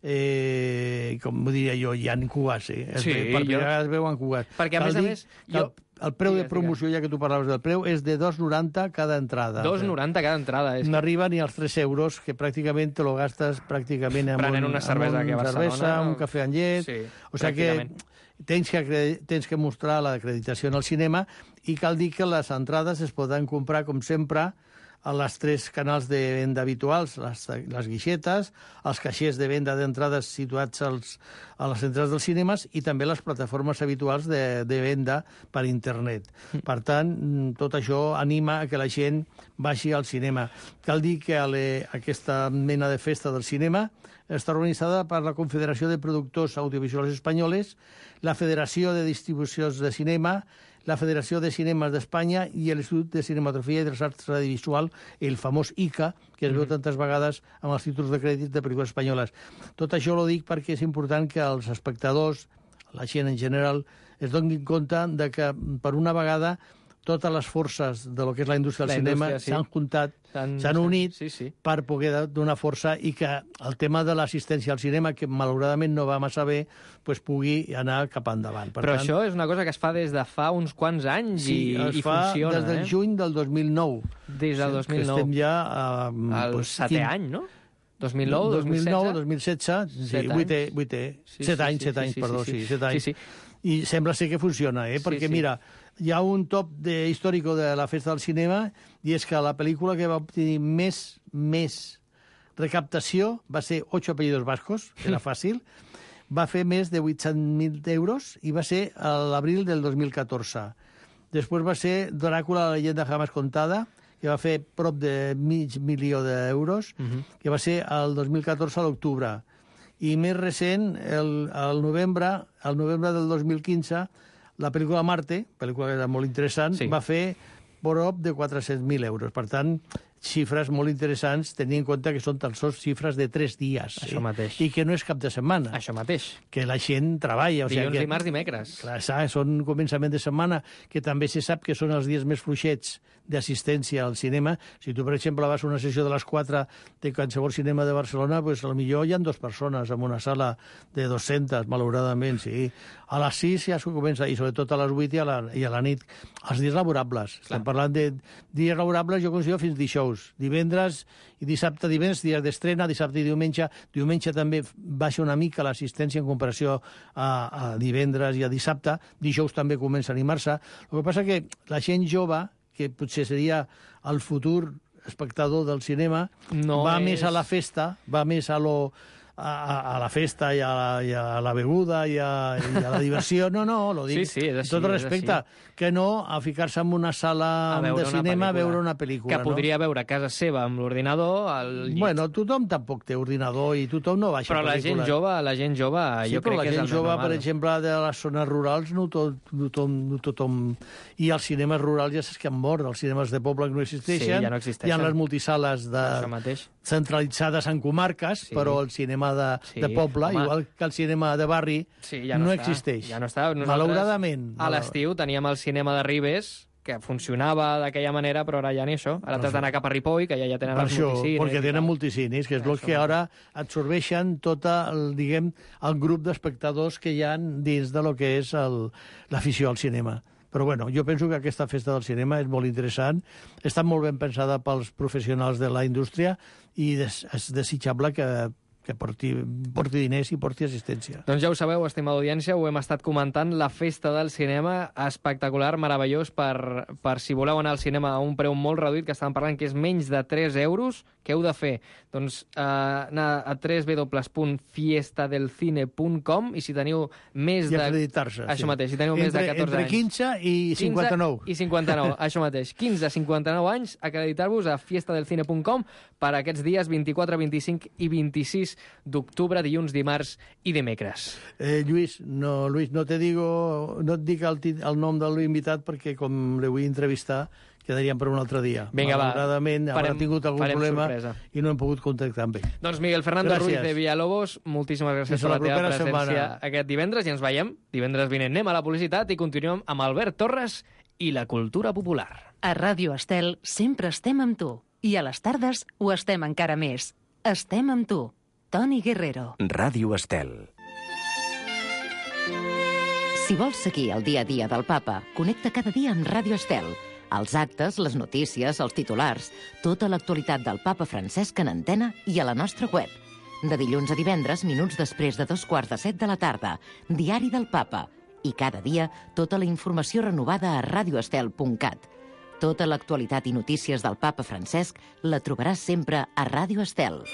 Eh, com ho diria jo, hi ha cues, eh? Es sí, ve, per primera vegada jo... es veuen cues. Perquè, a Cal més a més... Jo... El preu de promoció, ja que tu parlaves del preu, és de dos noranta cada entrada. dos noranta cada entrada. És no arriba ni als tres euros, que pràcticament te lo gastes pràcticament amb Prenent un, una cervesa amb aquí a Barcelona. cervesa, un cafè amb llet... Sí, o sigui que tens que, tens que mostrar l'acreditació en el cinema i cal dir que les entrades es poden comprar, com sempre, a les tres canals de venda habituals, les, les guixetes, els caixers de venda d'entrades situats als, a les entrades dels cinemes i també les plataformes habituals de, de venda per internet. Per tant, tot això anima a que la gent vagi al cinema. Cal dir que le, aquesta mena de festa del cinema està organitzada per la Confederació de Productors Audiovisuals Espanyoles, la Federació de Distribucions de Cinema, la Federació de Cinemes d'Espanya i l'Institut de Cinematografia i de les Arts Radiovisual, el famós I C A, que es veu tantes vegades amb els títols de crèdit de pel·lícules espanyoles. Tot això ho dic perquè és important que els espectadors, la gent en general, es donin compte de que, per una vegada, totes les forces de lo que és la indústria del la cinema s'han sí. juntat, s'han unit sí, sí. per poder donar força i que el tema de l'assistència al cinema, que malauradament no va massa bé, pues pugui anar cap endavant. Per Però tant, això és una cosa que es fa des de fa uns quants anys sí, i, es i fa funciona. des del eh? juny del dos mil nou. Des del dos mil nou. Estem ja... Uh, el pues, setè quin... any, no? dos mil nou, dos mil nou, dos mil setze, sí, vuitè, vuitè, sí, set sí, anys, sí, set sí, anys, sí, perdó, sí, sí, sí. set anys. Sí, sí. I sembla ser que funciona, eh? Perquè, sí, sí. mira, hi ha un top de històrico de la Festa del Cinema i és que la pel·lícula que va obtenir més, més recaptació va ser Ocho apellidos vascos, que era fàcil, va fer més de vuit-cents mil euros i va ser a l'abril del dos mil catorze. Després va ser Dràcula, la llegenda jamás contada, que va fer prop de mig milió d'euros, uh-huh. que va ser el dos mil catorze a l'octubre. I més recent, el, el novembre, el novembre del dos mil quinze, la pel·lícula Marte, pel·lícula que era molt interessant, sí. va fer prop de quatre-cents mil euros. Per tant, xifres molt interessants, tenint en compte que són tan sols xifres de tres dies. Això eh? mateix. I que no és cap de setmana. Això mateix. Que la gent treballa. O Dilluns, sigui que, dimarts, dimecres. Clar, són començament de setmana, que també se sap que són els dies més fluixets d'assistència al cinema. Si tu, per exemple, vas a una sessió de les quatre de qualsevol cinema de Barcelona, pues, potser hi ha dues persones en una sala de dues-centes, malauradament, sí. A les sis ja s'ho comença, i sobretot a les vuit i a la, i a la nit. Els dies laborables. Clar. Estem parlant de dies laborables, jo considero fins dijous. Divendres i dissabte, divendres, dies d'estrena, dissabte i diumenge. Diumenge també baixa una mica l'assistència en comparació a, a divendres i a dissabte. Dijous també comença a animar-se. El que passa que la gent jove, que potser seria el futur espectador del cinema, no va és... més a la festa, va més a lo... A, a la festa i a la, i a la beguda i a, i a la diversió. No, no, lo dic. Sí, sí, és així, tot respecte, que no a ficar-se en una sala de cinema a veure una pel·lícula. Que podria no? veure a casa seva amb l'ordinador al llit. Bueno, tothom tampoc té ordinador i tothom no baixa però pel·lícules. Però la gent jove, la gent jove sí, jo crec que és el la gent jove, normal. Per exemple, de les zones rurals, no tot, tothom, no tothom... I els cinemes rurals ja saps que han mort, els cinemes de poble no existeixen. Sí, ja no existeixen. Hi ha les multisales de... centralitzades en comarques, sí. però el cinema de, sí. de poble, home, igual que el cinema de barri, sí, ja no, no està, existeix. Ja no està. Nosaltres, malauradament. A l'estiu teníem el cinema de Ribes, que funcionava d'aquella manera, però ara ja ni això. Ara t'has d'anar cap a Ripoll, que ja, ja tenen per els això, multicines. Perquè tenen multicines, que és el que ara absorbeixen tot el, diguem, el grup d'espectadors que hi ha dins de lo que és l'afició al cinema. Però bueno, jo penso que aquesta festa del cinema és molt interessant, està molt ben pensada pels professionals de la indústria i és, és desitjable que, que porti, porti diners i porti assistència. Doncs ja ho sabeu, estimada audiència, ho hem estat comentant, la festa del cinema, espectacular, meravellós, per, per si voleu anar al cinema a un preu molt reduït, que estàvem parlant que és menys de tres euros, què heu de fer? Doncs eh, anar a w w w punt fiesta del cine punt com i si teniu més de... I acreditar-se. Això sí. mateix, si teniu entre, més de catorze entre anys. Entre quinze i cinquanta-nou. quinze i cinquanta-nou, això mateix. quinze a cinquanta-nou anys, acreditar-vos a fiesta del cine punt com per aquests dies vint-i-quatre, vint-i-cinc i vint-i-sis d'octubre, dilluns, dimarts i dimecres. Eh, Lluís, no, Luis, no te digo, no et dic el, el nom de l'invitat perquè com le vull entrevistar quedaríem per un altre dia. Vinga, va. Malauradament haurà tingut algun problema sorpresa. I no hem pogut contactar amb ell. Doncs Miguel Fernando gràcies. Ruiz de Villalobos, moltíssimes gràcies per la, la teva presència setmana. Aquest divendres i ens veiem divendres vinent. Anem a la publicitat i continuem amb Albert Torres i la cultura popular. A Ràdio Estel sempre estem amb tu i a les tardes ho estem encara més. Estem amb tu. Toni Guerrero. Ràdio Estel. Si vols seguir el dia a dia del papa, connecta cada dia amb Ràdio Estel. Els actes, les notícies, els titulars, tota l'actualitat del papa Francesc en antena i a la nostra web. De dilluns a divendres, minuts després de dos quarts de set de la tarda, Diari del Papa. I cada dia, tota la informació renovada a radioestel punt cat. Tota l'actualitat i notícies del papa Francesc la trobaràs sempre a Ràdio Estel.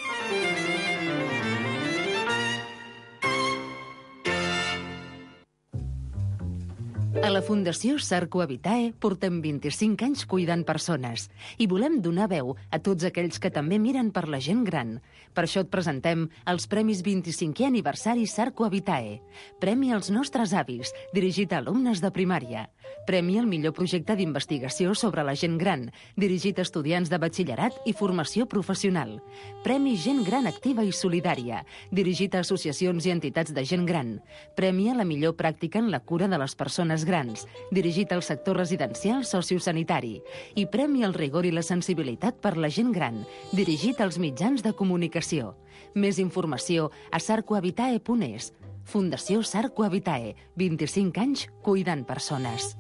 A la Fundació Sarco Habitae portem vint-i-cinc anys cuidant persones i volem donar veu a tots aquells que també miren per la gent gran. Per això et presentem els Premis vint-i-cinquè aniversari Sarco Habitae. Premi als nostres avis, dirigit a alumnes de primària. Premi al millor projecte d'investigació sobre la gent gran, dirigit a estudiants de batxillerat i formació professional. Premi Gent Gran Activa i Solidària, dirigit a associacions i entitats de gent gran. Premi a la millor pràctica en la cura de les persones grans, dirigit al sector residencial sociosanitari. I Premi al rigor i la sensibilitat per la gent gran, dirigit als mitjans de comunicació. Més informació a sarcohabitae punt es. Fundació Sarco Habitae, vint-i-cinc anys cuidant persones.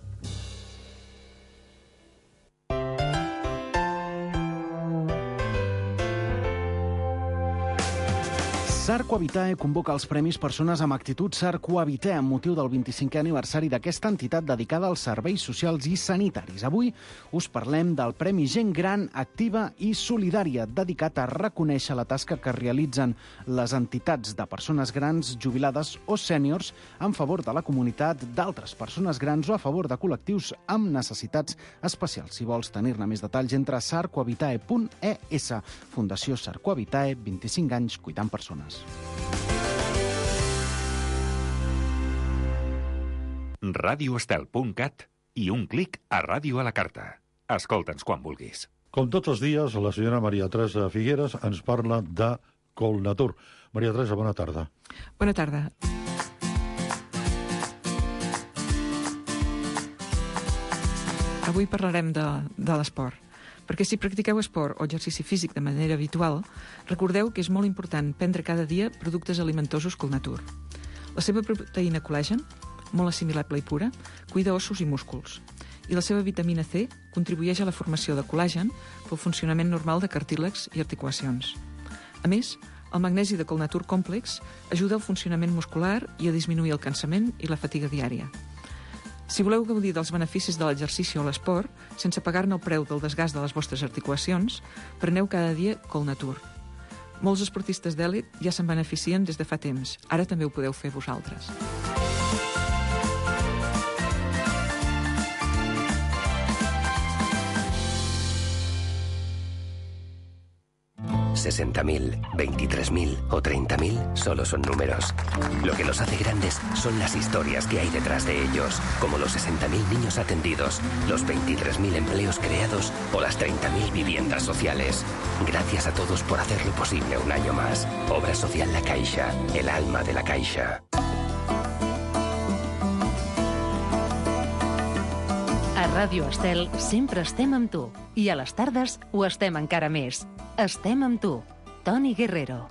Sarco Habitae convoca els Premis Persones amb Actitud Sarco Habitae amb motiu del vint-i-cinquè aniversari d'aquesta entitat dedicada als serveis socials i sanitaris. Avui us parlem del Premi Gent Gran Activa i Solidària, dedicat a reconèixer la tasca que realitzen les entitats de persones grans, jubilades o sèniors en favor de la comunitat, d'altres persones grans o a favor de col·lectius amb necessitats especials. Si vols tenir-ne més detalls, entra a sarco habitae punt e essa. Fundació Sarco Habitae, vint-i-cinc anys cuidant persones. radio estel punt cat i un clic a Ràdio a la Carta. Escolta'ns quan vulguis. Com tots els dies, la senyora Maria Teresa Figueres ens parla de Colnatur. Maria Teresa, bona tarda. Bona tarda. Avui parlarem de, de l'esport, perquè si practiqueu esport o exercici físic de manera habitual, recordeu que és molt important prendre cada dia productes alimentosos Colnatur. La seva proteïna col·làgen, molt assimilable i pura, cuida ossos i músculs. I la seva vitamina C contribueix a la formació de col·làgen pel funcionament normal de cartílegs i articulacions. A més, el magnesi de Colnatur Complex ajuda al funcionament muscular i a disminuir el cansament i la fatiga diària. Si voleu gaudir dels beneficis de l'exercici o l'esport, sense pagar-ne el preu del desgast de les vostres articulacions, preneu cada dia Colnatur. Molts esportistes d'èlit ja se'n beneficien des de fa temps. Ara també ho podeu fer vosaltres. sesenta mil, veintitrés mil o treinta mil solo son números. Lo que los hace grandes son las historias que hay detrás de ellos, como los sesenta mil niños atendidos, los veintitrés mil empleos creados o las treinta mil viviendas sociales. Gracias a todos por hacerlo posible un año más. Obra Social La Caixa, el alma de la Caixa. A Ràdio Estel sempre estem amb tu. I a les tardes ho estem encara més. Estem amb tu. Toni Guerrero.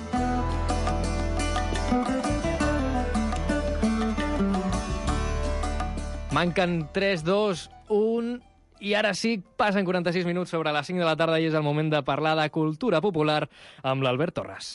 Manquen tres, dos, un... I ara sí, passen quaranta-sis minuts sobre les cinc de la tarda i és el moment de parlar de cultura popular amb l'Albert Torres.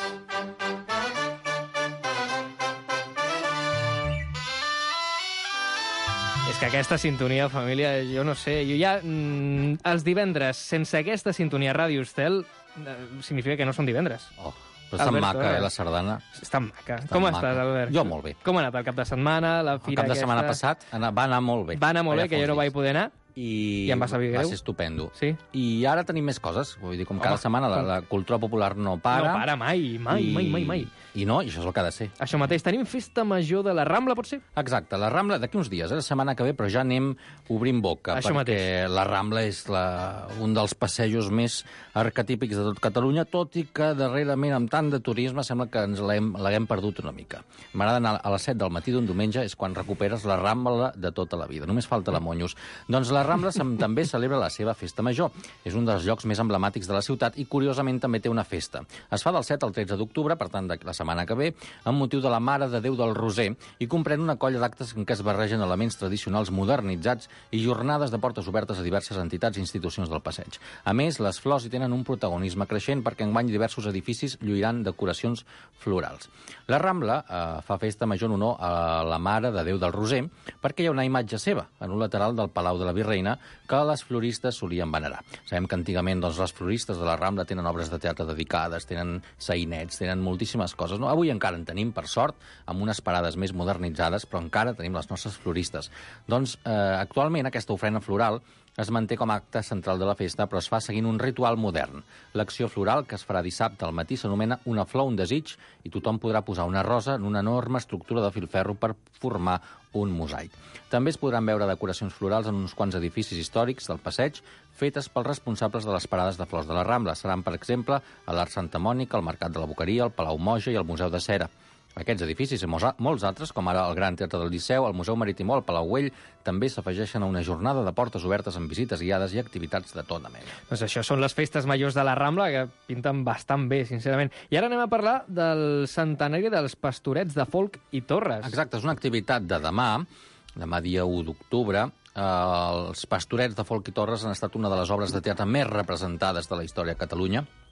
És que aquesta sintonia, família, jo no sé, jo ja... Mm, els divendres, sense aquesta sintonia Ràdio Estel, eh, significa que no són divendres. Oh, però està Albert maca, Torres. eh, la sardana. Està maca. Està Com maca. estàs, Albert? Jo molt bé. Com ha anat el cap de setmana, la fira El cap de aquesta? setmana passat ana- va anar molt bé. Va anar molt Allà bé, que fa jo uns no vaig dies. poder anar. I, I em va saber greu. Va ser estupendo. Sí. I ara tenim més coses. Vull dir, com cada Home, setmana la, com- la cultura popular no para. No para mai, mai, I, mai, mai, mai. I no, i això és el que ha de ser. Això mateix, tenim festa major de la Rambla, pot ser? Exacte, la Rambla d'aquí uns dies, eh, la setmana que ve, però ja anem obrint boca, Això perquè mateix. la Rambla és la, un dels passejos més arquetípics de tot Catalunya, tot i que darrerament, amb tant de turisme, sembla que ens l'hem l'haguem perdut una mica. M'agrada anar a les set del matí d'un diumenge, és quan recuperes la Rambla de tota la vida. Només falta la Monyos. Doncs la Rambla sem- també celebra la seva festa major. És un dels llocs més emblemàtics de la ciutat i, curiosament, també té una festa. Es fa del set al tretze d'octubre, per tant, de la setmana que ve, amb motiu de la Mare de Déu del Roser, i comprèn una colla d'actes en què es barregen elements tradicionals modernitzats i jornades de portes obertes a diverses entitats i institucions del passeig. A més, les flors hi tenen un protagonisme creixent perquè enguany diversos edificis lluiran decoracions florals. La Rambla eh, fa festa major en honor a la Mare de Déu del Roser perquè hi ha una imatge seva en un lateral del Palau de la Virreina que les floristes solien venerar. Sabem que antigament doncs, les floristes de la Rambla tenen obres de teatre dedicades, tenen sainets, tenen moltíssimes coses. No? Avui encara en tenim, per sort, amb unes parades més modernitzades, però encara tenim les nostres floristes. Doncs eh, actualment aquesta ofrena floral es manté com a acte central de la festa, però es fa seguint un ritual modern. L'acció floral, que es farà dissabte al matí, s'anomena Una flor, un desig, i tothom podrà posar una rosa en una enorme estructura de filferro per formar un mosaic. També es podran veure decoracions florals en uns quants edificis històrics del passeig, fetes pels responsables de les parades de flors de la Rambla. Seran, per exemple, a l'Arc Santa Mònica, el Mercat de la Boqueria, el Palau Moja i el Museu de Cera. Aquests edificis i molts altres, com ara el Gran Teatre del Liceu, el Museu Marítim o el Palau Güell, també s'afegeixen a una jornada de portes obertes amb visites guiades i activitats de tota mena. Doncs això són les festes majors de la Rambla, que pinten bastant bé, sincerament. I ara anem a parlar del centenari dels Pastorets de Folk i Torres. Exacte, és una activitat de demà, demà dia u d'octubre. Els Pastorets de Folk i Torres han estat una de les obres de teatre més representades de la història de Catalunya.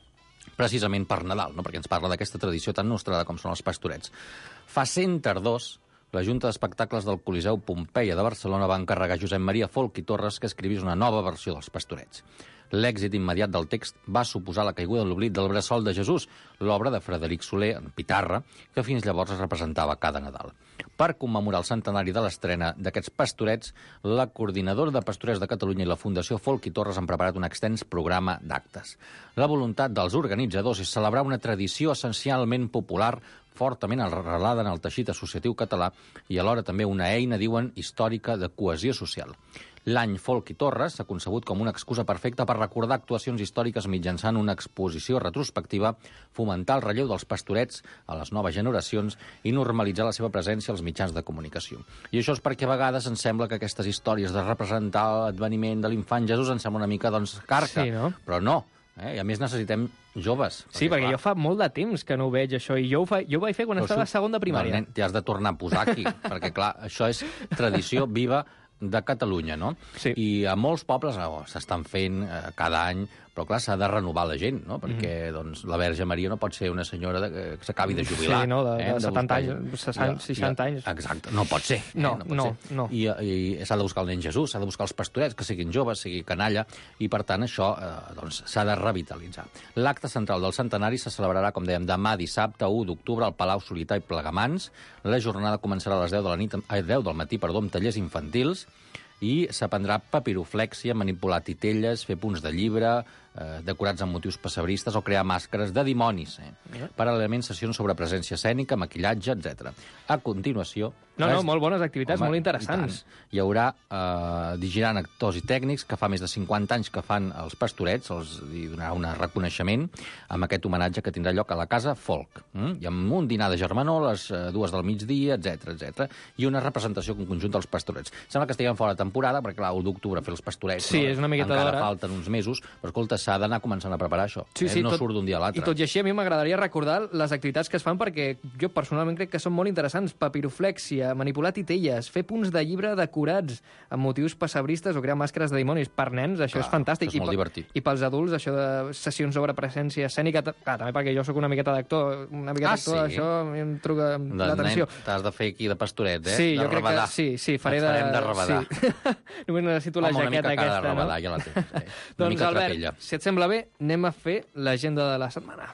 precisament per Nadal, no? Perquè ens parla d'aquesta tradició tan nostrada com són els pastorets. Fa cent tardors, la Junta d'Espectacles del Coliseu Pompeia de Barcelona va encarregar a Josep Maria Folch i Torres que escrivís una nova versió dels pastorets. L'èxit immediat del text va suposar la caiguda en l'oblit del Bressol de Jesús, l'obra de Frederic Soler, en Pitarra, que fins llavors es representava cada Nadal. Per commemorar el centenari de l'estrena d'aquests pastorets, la Coordinadora de Pastorets de Catalunya i la Fundació Folch i Torres han preparat un extens programa d'actes. La voluntat dels organitzadors és celebrar una tradició essencialment popular, fortament arrelada en el teixit associatiu català i alhora també una eina, diuen, històrica de cohesió social. L'any Folch i Torres s'ha concebut com una excusa perfecta per recordar actuacions històriques mitjançant una exposició retrospectiva, fomentar el relleu dels pastorets a les noves generacions i normalitzar la seva presència als mitjans de comunicació. I això és perquè a vegades ens sembla que aquestes històries de representar l'adveniment de l'infant Jesús ens sembla una mica, doncs, carca. Sí, no? Però no. Eh? I a més necessitem joves. Sí, perquè, perquè jo fa molt de temps que no ho veig, això, i jo ho, fa, jo ho vaig fer quan estava a segon de primària. No, nen, t'hi has de tornar a posar aquí, perquè, clar, això és tradició viva de Catalunya, no? Sí. I a molts pobles oh, s'estan fent eh, cada any, però clar, s'ha de renovar la gent, no? Perquè mm. doncs, la Verge Maria no pot ser una senyora de, que s'acabi de jubilar. Sí, no, de, eh? de setanta anys, seixanta anys. Exacte, no pot ser. No, eh? no, no, ser. no. I, i s'ha de buscar el nen Jesús, s'ha de buscar els pastorets, que siguin joves, sigui canalla, i per tant això eh, doncs, s'ha de revitalitzar. L'acte central del centenari se celebrarà, com dèiem, demà dissabte u d'octubre al Palau Solità i Plegamans. La jornada començarà a les deu de la nit, eh, deu del matí, perdó, amb tallers infantils, i s'aprendrà papiroflèxia, manipular titelles, fer punts de llibre, eh, decorats amb motius pessebristes o crear màscares de dimonis. Eh? Yeah. Paral·lelament, sessions sobre presència escènica, maquillatge, etcètera. A continuació... No, no, molt bones activitats, home, molt interessants. Hi haurà eh, digiran actors i tècnics que fa més de cinquanta anys que fan els pastorets, els hi donarà un reconeixement amb aquest homenatge que tindrà lloc a la Casa Folch. Mm? I amb un dinar de germanor, les eh, dues del migdia, etcètera, etcètera, i una representació conjunt dels pastorets. Sembla que estiguem fora de temporada, perquè clar, l'u d'octubre fer els pastorets, sí, no? És una miqueta d'hora. Encara falten uns mesos, però escolta, s'ha d'anar començant a preparar això. Sí, sí, eh? No tot, surt d'un dia a l'altre. I tot i així, a mi m'agradaria recordar les activitats que es fan perquè jo personalment crec que són molt interessants. Papiroflèxia, manipular titelles, fer punts de llibre decorats amb motius pessebristes o crear màscares de dimonis. Per nens, això clar, és fantàstic. és molt I, divertit. I pels adults, això de sessions sobre presència escènica, clar, també perquè jo sóc una miqueta d'actor, una miqueta ah, d'actor, sí? això em truca l'atenció. T'has de fer aquí de pastoret, eh? Sí, de jo crec rebedar. que sí, sí, faré de... de... de rebedar. Sí. Només necessito la Home, jaqueta aquesta, de rebedar, no? ja la tens. Eh? Doncs, Albert, trapella. Si et sembla bé, anem a fer l'agenda de la setmana.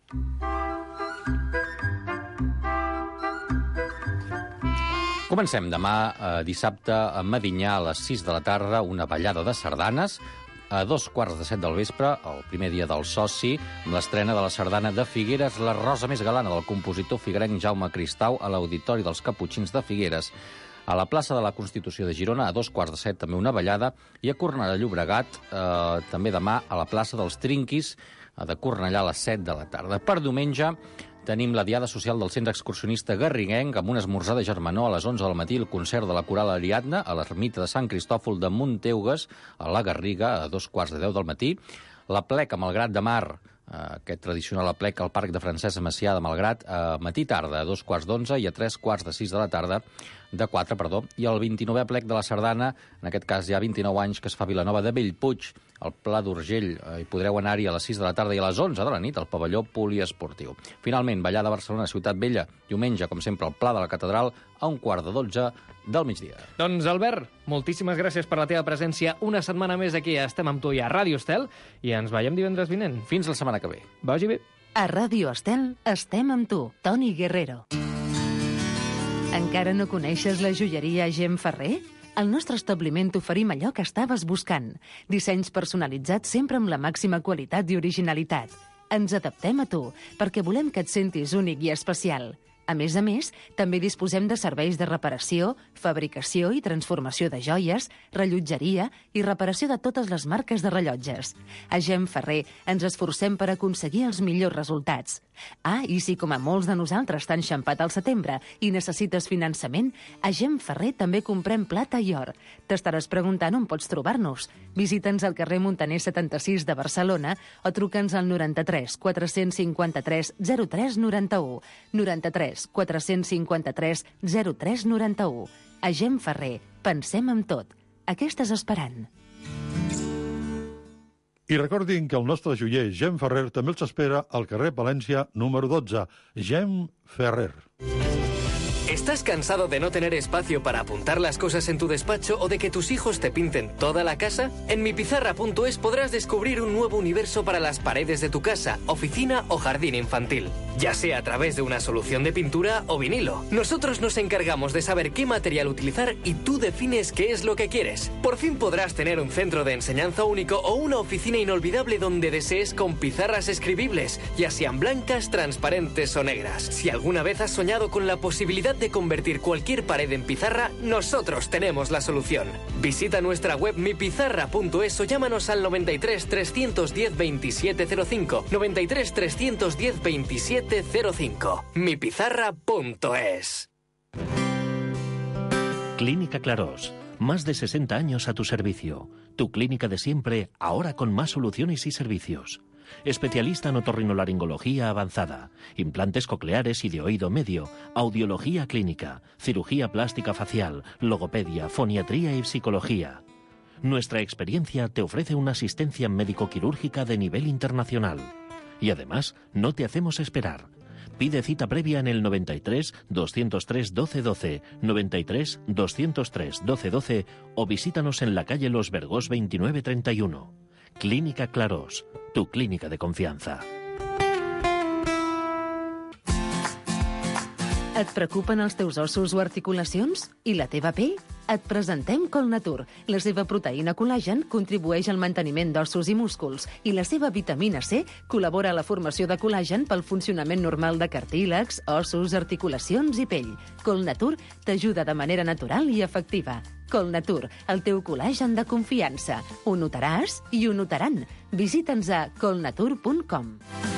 Comencem demà, eh, dissabte, a Medinyà, a les sis de la tarda, una ballada de sardanes. A dos quarts de set del vespre, el primer dia del soci, amb l'estrena de la sardana de Figueres, La rosa més galana, del compositor figuerenc Jaume Cristau, a l'Auditori dels Caputxins de Figueres. A la plaça de la Constitució de Girona, a dos quarts de set, també una ballada. I a Cornellà de Llobregat, eh, també demà, a la plaça dels Trinquis, de Cornellà, a les set de la tarda. Per diumenge, tenim la diada social del centre excursionista garriguenc amb un esmorzar de germanor a les onze del matí, el concert de la coral Ariadna a l'ermita de Sant Cristòfol de Monteugues, a la Garriga, a dos quarts de deu del matí. La plec a Malgrat de Mar, aquest tradicional aplec al Parc de Francesc Macià de Malgrat, a matí-tarda, a dos quarts d'onze i a tres quarts de sis de la tarda, de quatre, perdó. I el vint-i-novè plec de la sardana, en aquest cas ja vint-i-nou anys, que es fa a Vilanova de Bellpuig, al Pla d'Urgell. Hi podreu anar-hi a les sis de la tarda i a les onze de la nit al pavelló poliesportiu. Finalment, ballada a Barcelona, Ciutat Vella, diumenge, com sempre, al Pla de la Catedral, a un quart de dotze del migdia. Doncs, Albert, moltíssimes gràcies per la teva presència. Una setmana més aquí estem amb tu i a Ràdio Estel i ens veiem divendres vinent. Fins la setmana que ve. Vagi bé. A Ràdio Estel estem amb tu, Toni Guerrero. Encara no coneixes la joieria Gem Ferrer? Al nostre establiment t'oferim allò que estaves buscant. Dissenys personalitzats sempre amb la màxima qualitat i originalitat. Ens adaptem a tu, perquè volem que et sentis únic i especial. A més a més, també disposem de serveis de reparació, fabricació i transformació de joies, rellotgeria i reparació de totes les marques de rellotges. A Gem Ferrer ens esforcem per aconseguir els millors resultats. Ah, i si com a molts de nosaltres t'han xampat al setembre i necessites finançament, a Gem Ferrer també comprem plata i or. T'estaràs preguntant on pots trobar-nos. Visita'ns al carrer Montaner setanta-sis de Barcelona o truca'ns al noranta-tres quatre-cents cinquanta-tres zero tres noranta-u. noranta-tres quatre-cents cinquanta-tres zero tres noranta-u. A Gem Ferrer, pensem en tot. A què estàs esperant? I recordin que el nostre joier Gem Ferrer també els espera al carrer Palència número dotze. Gem Ferrer. ¿Estás cansado de no tener espacio para apuntar las cosas en tu despacho o de que tus hijos te pinten toda la casa? En mipizarra punto es podrás descubrir un nuevo universo para las paredes de tu casa, oficina o jardín infantil. Ya sea a través de una solución de pintura o vinilo. Nosotros nos encargamos de saber qué material utilizar y tú defines qué es lo que quieres. Por fin podrás tener un centro de enseñanza único o una oficina inolvidable donde desees con pizarras escribibles, ya sean blancas, transparentes o negras. Si alguna vez has soñado con la posibilidad de convertir cualquier pared en pizarra, nosotros tenemos la solución. Visita nuestra web mipizarra punto es o llámanos al noventa y tres, trescientos diez, veintisiete cero cinco, noventa y tres, trescientos diez, veintisiete cero cinco. mipizarra punto es. Clínica Clarós. Más de sesenta años a tu servicio. Tu clínica de siempre, ahora con más soluciones y servicios. Especialista en otorrinolaringología avanzada, implantes cocleares y de oído medio, audiología clínica, cirugía plástica facial, logopedia, foniatría y psicología. Nuestra experiencia te ofrece una asistencia médico-quirúrgica de nivel internacional. Y además, no te hacemos esperar. Pide cita previa en el noventa y tres, doscientos tres, doce doce, noventa y tres, doscientos tres, doce doce o visítanos en la calle Los Vergós veintinueve treinta y uno. Clínica Clarós, tu clínica de confianza. Et preocupen els teus ossos o articulacions? I la teva pell? Et presentem Colnatur. La seva proteïna col·lagen contribueix al manteniment d'ossos i músculs i la seva vitamina C col·labora a la formació de col·lagen pel funcionament normal de cartílags, ossos, articulacions i pell. Colnatur t'ajuda de manera natural i efectiva. Colnatur, el teu col·lagen de confiança. Ho notaràs i ho notaran. Visita'ns a colnatur punt com.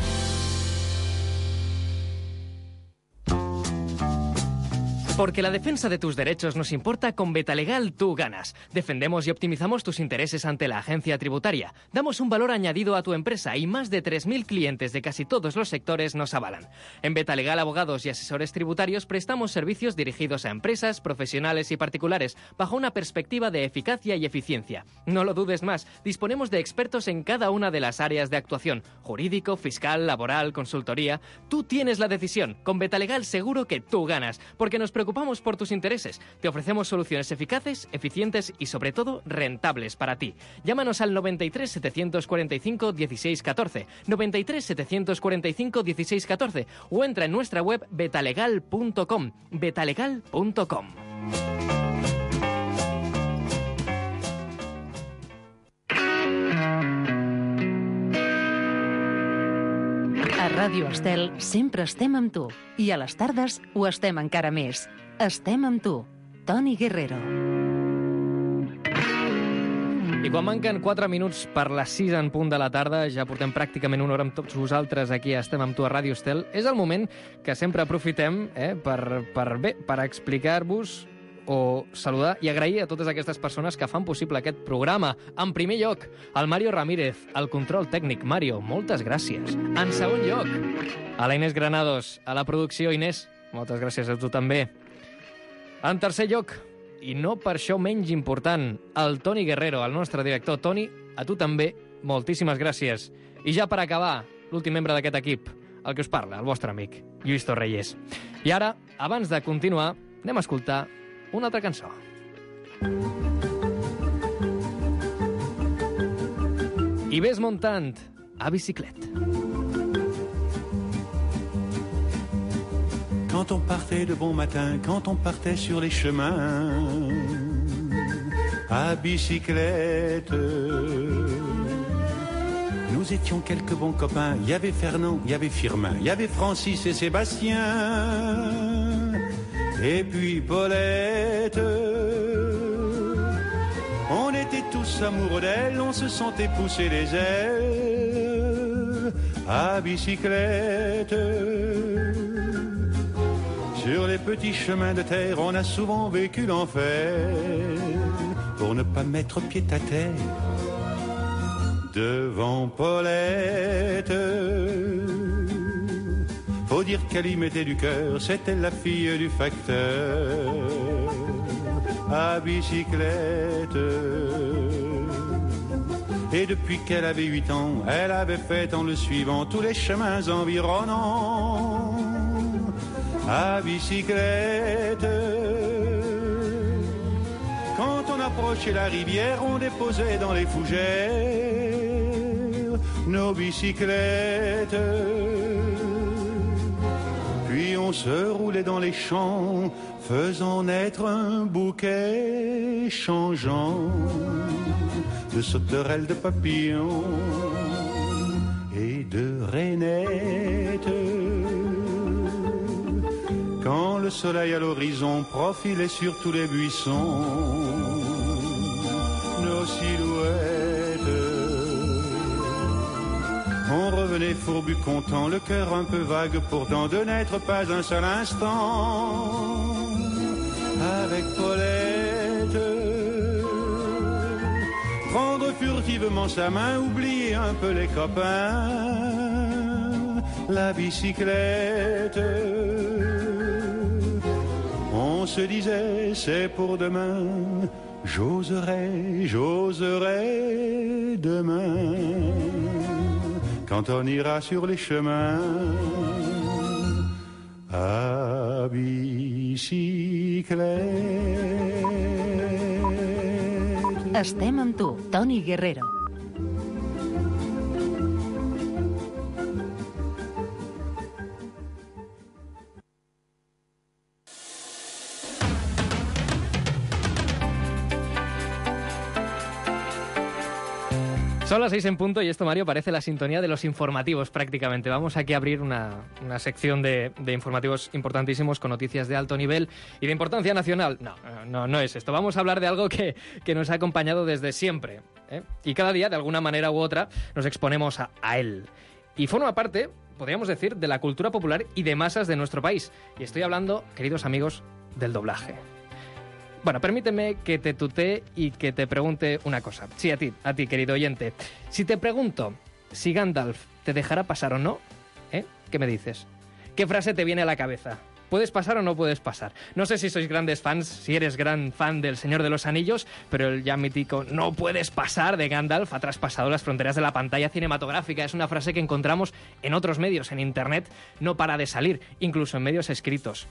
Porque la defensa de tus derechos nos importa, con Betalegal tú ganas. Defendemos y optimizamos tus intereses ante la agencia tributaria. Damos un valor añadido a tu empresa y más de tres mil clientes de casi todos los sectores nos avalan. En Betalegal Abogados y Asesores Tributarios prestamos servicios dirigidos a empresas, profesionales y particulares bajo una perspectiva de eficacia y eficiencia. No lo dudes más, disponemos de expertos en cada una de las áreas de actuación: jurídico, fiscal, laboral, consultoría. Tú tienes la decisión. Con Betalegal seguro que tú ganas, porque nos preocupamos por tus intereses. Te ofrecemos soluciones eficaces, eficientes y sobre todo rentables para ti. Llámanos al noventa y tres, setecientos cuarenta y cinco, dieciséis catorce, noventa y tres, setecientos cuarenta y cinco, dieciséis catorce o entra en nuestra web betalegal punto com. betalegal punto com. A Ràdio Estel sempre estem amb tu i a les tardes ho estem encara més. Estem amb tu, Toni Guerrero. I quan manquen quatre minuts per les sis en punt de la tarda, ja portem pràcticament una hora amb tots vosaltres aquí, estem amb tu a Ràdio Estel, és el moment que sempre aprofitem eh, per, per, bé, per explicar-vos o saludar i agrair a totes aquestes persones que fan possible aquest programa. En primer lloc, el Mario Ramírez, el control tècnic. Mario, moltes gràcies. En segon lloc, a la Inés Granados, a la producció. Inés, moltes gràcies a tu també. En tercer lloc, i no per això menys important, el Toni Guerrero, el nostre director. Toni, a tu també, moltíssimes gràcies. I ja per acabar, l'últim membre d'aquest equip, el que us parla, el vostre amic, Lluís Torreyes. I ara, abans de continuar, anem a escoltar una altra cançó. I ves muntant a bicicleta. Quand on partait de bon matin, quand on partait sur les chemins à bicyclette, nous étions quelques bons copains. Il y avait Fernand, il y avait Firmin, il y avait Francis et Sébastien, et puis Paulette. On était tous amoureux d'elle, on se sentait pousser les ailes à bicyclette. Sur les petits chemins de terre, on a souvent vécu l'enfer pour ne pas mettre pied à terre devant Paulette. Faut dire qu'elle y mettait du cœur, c'était la fille du facteur à bicyclette. Et depuis qu'elle avait huit ans, elle avait fait en le suivant tous les chemins environnants à bicyclette. Quand on approchait la rivière, on déposait dans les fougères nos bicyclettes. Puis on se roulait dans les champs, faisant naître un bouquet changeant de sauterelles, de papillons et de rainettes. Quand le soleil à l'horizon profilait sur tous les buissons nos silhouettes, on revenait fourbu content, le cœur un peu vague pourtant de n'être pas un seul instant avec Paulette. Prendre furtivement sa main, oublier un peu les copains, la bicyclette. On se disait c'est pour demain, j'oserai, j'oserai demain, quand on ira sur les chemins à bicyclette. Estem amb tu, Toni Guerrero. Son las seis en punto y esto, Mario, parece la sintonía de los informativos prácticamente. Vamos aquí a abrir una, una sección de, de informativos importantísimos con noticias de alto nivel y de importancia nacional. No, no, no es esto. Vamos a hablar de algo que, que nos ha acompañado desde siempre, ¿eh? Y cada día, de alguna manera u otra, nos exponemos a, a él. Y forma parte, podríamos decir, de la cultura popular y de masas de nuestro país. Y estoy hablando, queridos amigos, del doblaje. Bueno, permíteme que te tutee y que te pregunte una cosa. Sí, a ti, a ti, querido oyente. Si te pregunto si Gandalf te dejará pasar o no, ¿eh? ¿Qué me dices? ¿Qué frase te viene a la cabeza? ¿Puedes pasar o no puedes pasar? No sé si sois grandes fans, si eres gran fan del Señor de los Anillos, pero el ya mítico "no puedes pasar" de Gandalf ha traspasado las fronteras de la pantalla cinematográfica. Es una frase que encontramos en otros medios, en Internet, no para de salir, incluso en medios escritos.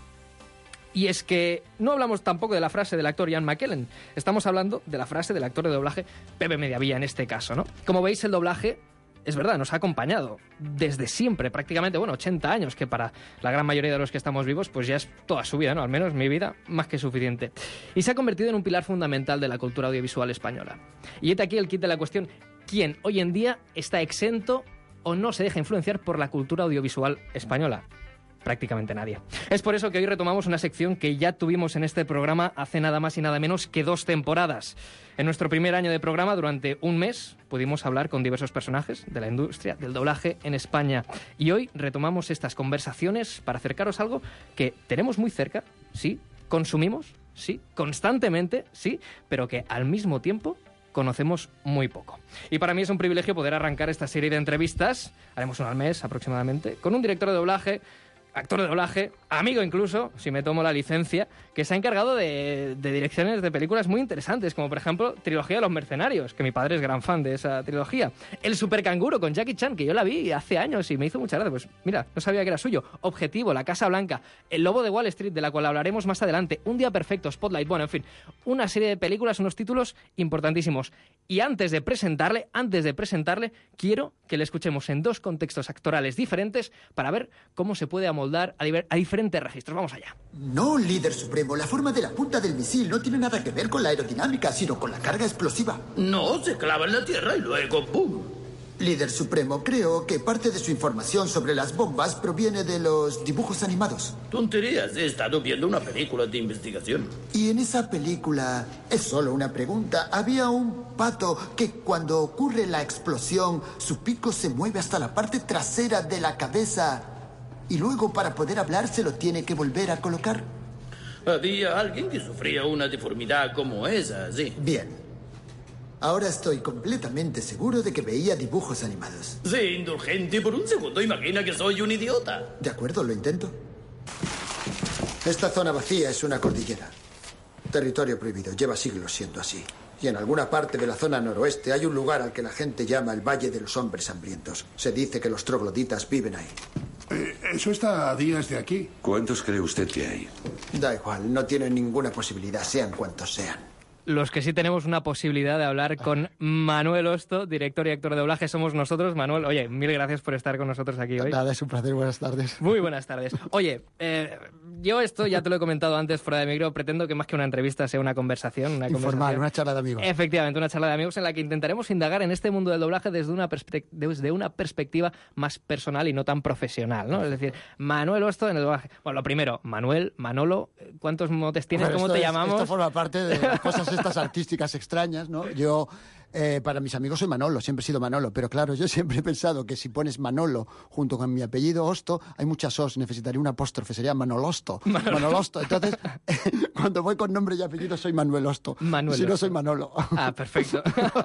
Y es que no hablamos tampoco de la frase del actor Ian McKellen, estamos hablando de la frase del actor de doblaje Pepe Mediavilla en este caso, ¿no? Como veis, el doblaje, es verdad, nos ha acompañado desde siempre, prácticamente, bueno, ochenta años, que para la gran mayoría de los que estamos vivos, pues ya es toda su vida, ¿no? Al menos mi vida, más que suficiente. Y se ha convertido en un pilar fundamental de la cultura audiovisual española. Y este aquí el kit de la cuestión: ¿quién hoy en día está exento o no se deja influenciar por la cultura audiovisual española? Prácticamente nadie. Es por eso que hoy retomamos una sección que ya tuvimos en este programa hace nada más y nada menos que dos temporadas. En nuestro primer año de programa, durante un mes, pudimos hablar con diversos personajes de la industria del doblaje en España. Y hoy retomamos estas conversaciones para acercaros a algo que tenemos muy cerca, sí, consumimos, sí, constantemente, sí, pero que al mismo tiempo conocemos muy poco. Y para mí es un privilegio poder arrancar esta serie de entrevistas, haremos una al mes aproximadamente, con un director de doblaje, actor de doblaje, amigo incluso, si me tomo la licencia, que se ha encargado de, de direcciones de películas muy interesantes, como por ejemplo Trilogía de los Mercenarios, que mi padre es gran fan de esa trilogía. El Supercanguro con Jackie Chan, que yo la vi hace años y me hizo mucha gracia. Pues mira, no sabía que era suyo. Objetivo, La Casa Blanca, El Lobo de Wall Street, de la cual hablaremos más adelante. Un Día Perfecto, Spotlight, bueno, en fin, una serie de películas, unos títulos importantísimos. Y antes de presentarle, antes de presentarle, quiero que le escuchemos en dos contextos actorales diferentes para ver cómo se puede amoldar a, a diferentes registros. Vamos allá. No, líder supremo, la forma de la punta del misil no tiene nada que ver con la aerodinámica, sino con la carga explosiva. No, se clava en la tierra y luego ¡pum! Líder supremo, creo que parte de su información sobre las bombas proviene de los dibujos animados. Tonterías, he estado viendo una película de investigación. Y en esa película, es solo una pregunta, había un pato que cuando ocurre la explosión, su pico se mueve hasta la parte trasera de la cabeza y luego para poder hablar se lo tiene que volver a colocar. Había alguien que sufría una deformidad como esa, sí. Bien. Ahora estoy completamente seguro de que veía dibujos animados. Sí, indulgente. Por un segundo imagina que soy un idiota. De acuerdo, lo intento. Esta zona vacía es una cordillera. Territorio prohibido. Lleva siglos siendo así. Y en alguna parte de la zona noroeste hay un lugar al que la gente llama el Valle de los Hombres Hambrientos. Se dice que los trogloditas viven ahí. Eh, eso está a días de aquí. ¿Cuántos cree usted que hay? Da igual, no tienen ninguna posibilidad, sean cuantos sean. Los que sí tenemos una posibilidad de hablar con Manuel Hosto, director y actor de doblaje, somos nosotros. Manuel, oye, mil gracias por estar con nosotros aquí hoy. Nada, es un placer, buenas tardes. Muy buenas tardes. Oye, eh, yo esto ya te lo he comentado antes fuera de micro, pretendo que más que una entrevista sea una conversación. Una Informal, conversación. una charla de amigos. Efectivamente, una charla de amigos en la que intentaremos indagar en este mundo del doblaje desde una, perspect- desde una perspectiva más personal y no tan profesional, ¿no? Es decir, Manuel Hosto en el doblaje. Bueno, lo primero, Manuel, Manolo, ¿cuántos motes tienes? Bueno, ¿Cómo te es, llamamos? Esto forma parte de las cosas estas artísticas extrañas, ¿no? Yo, eh, para mis amigos soy Manolo, siempre he sido Manolo, pero claro, yo siempre he pensado que si pones Manolo junto con mi apellido Hosto, hay muchas os, necesitaría un apóstrofe, sería Manolosto. Manolo. Manolosto. Entonces, cuando voy con nombre y apellido soy Manuel Hosto. Manuel si no, Hosto. soy Manolo. Ah, perfecto.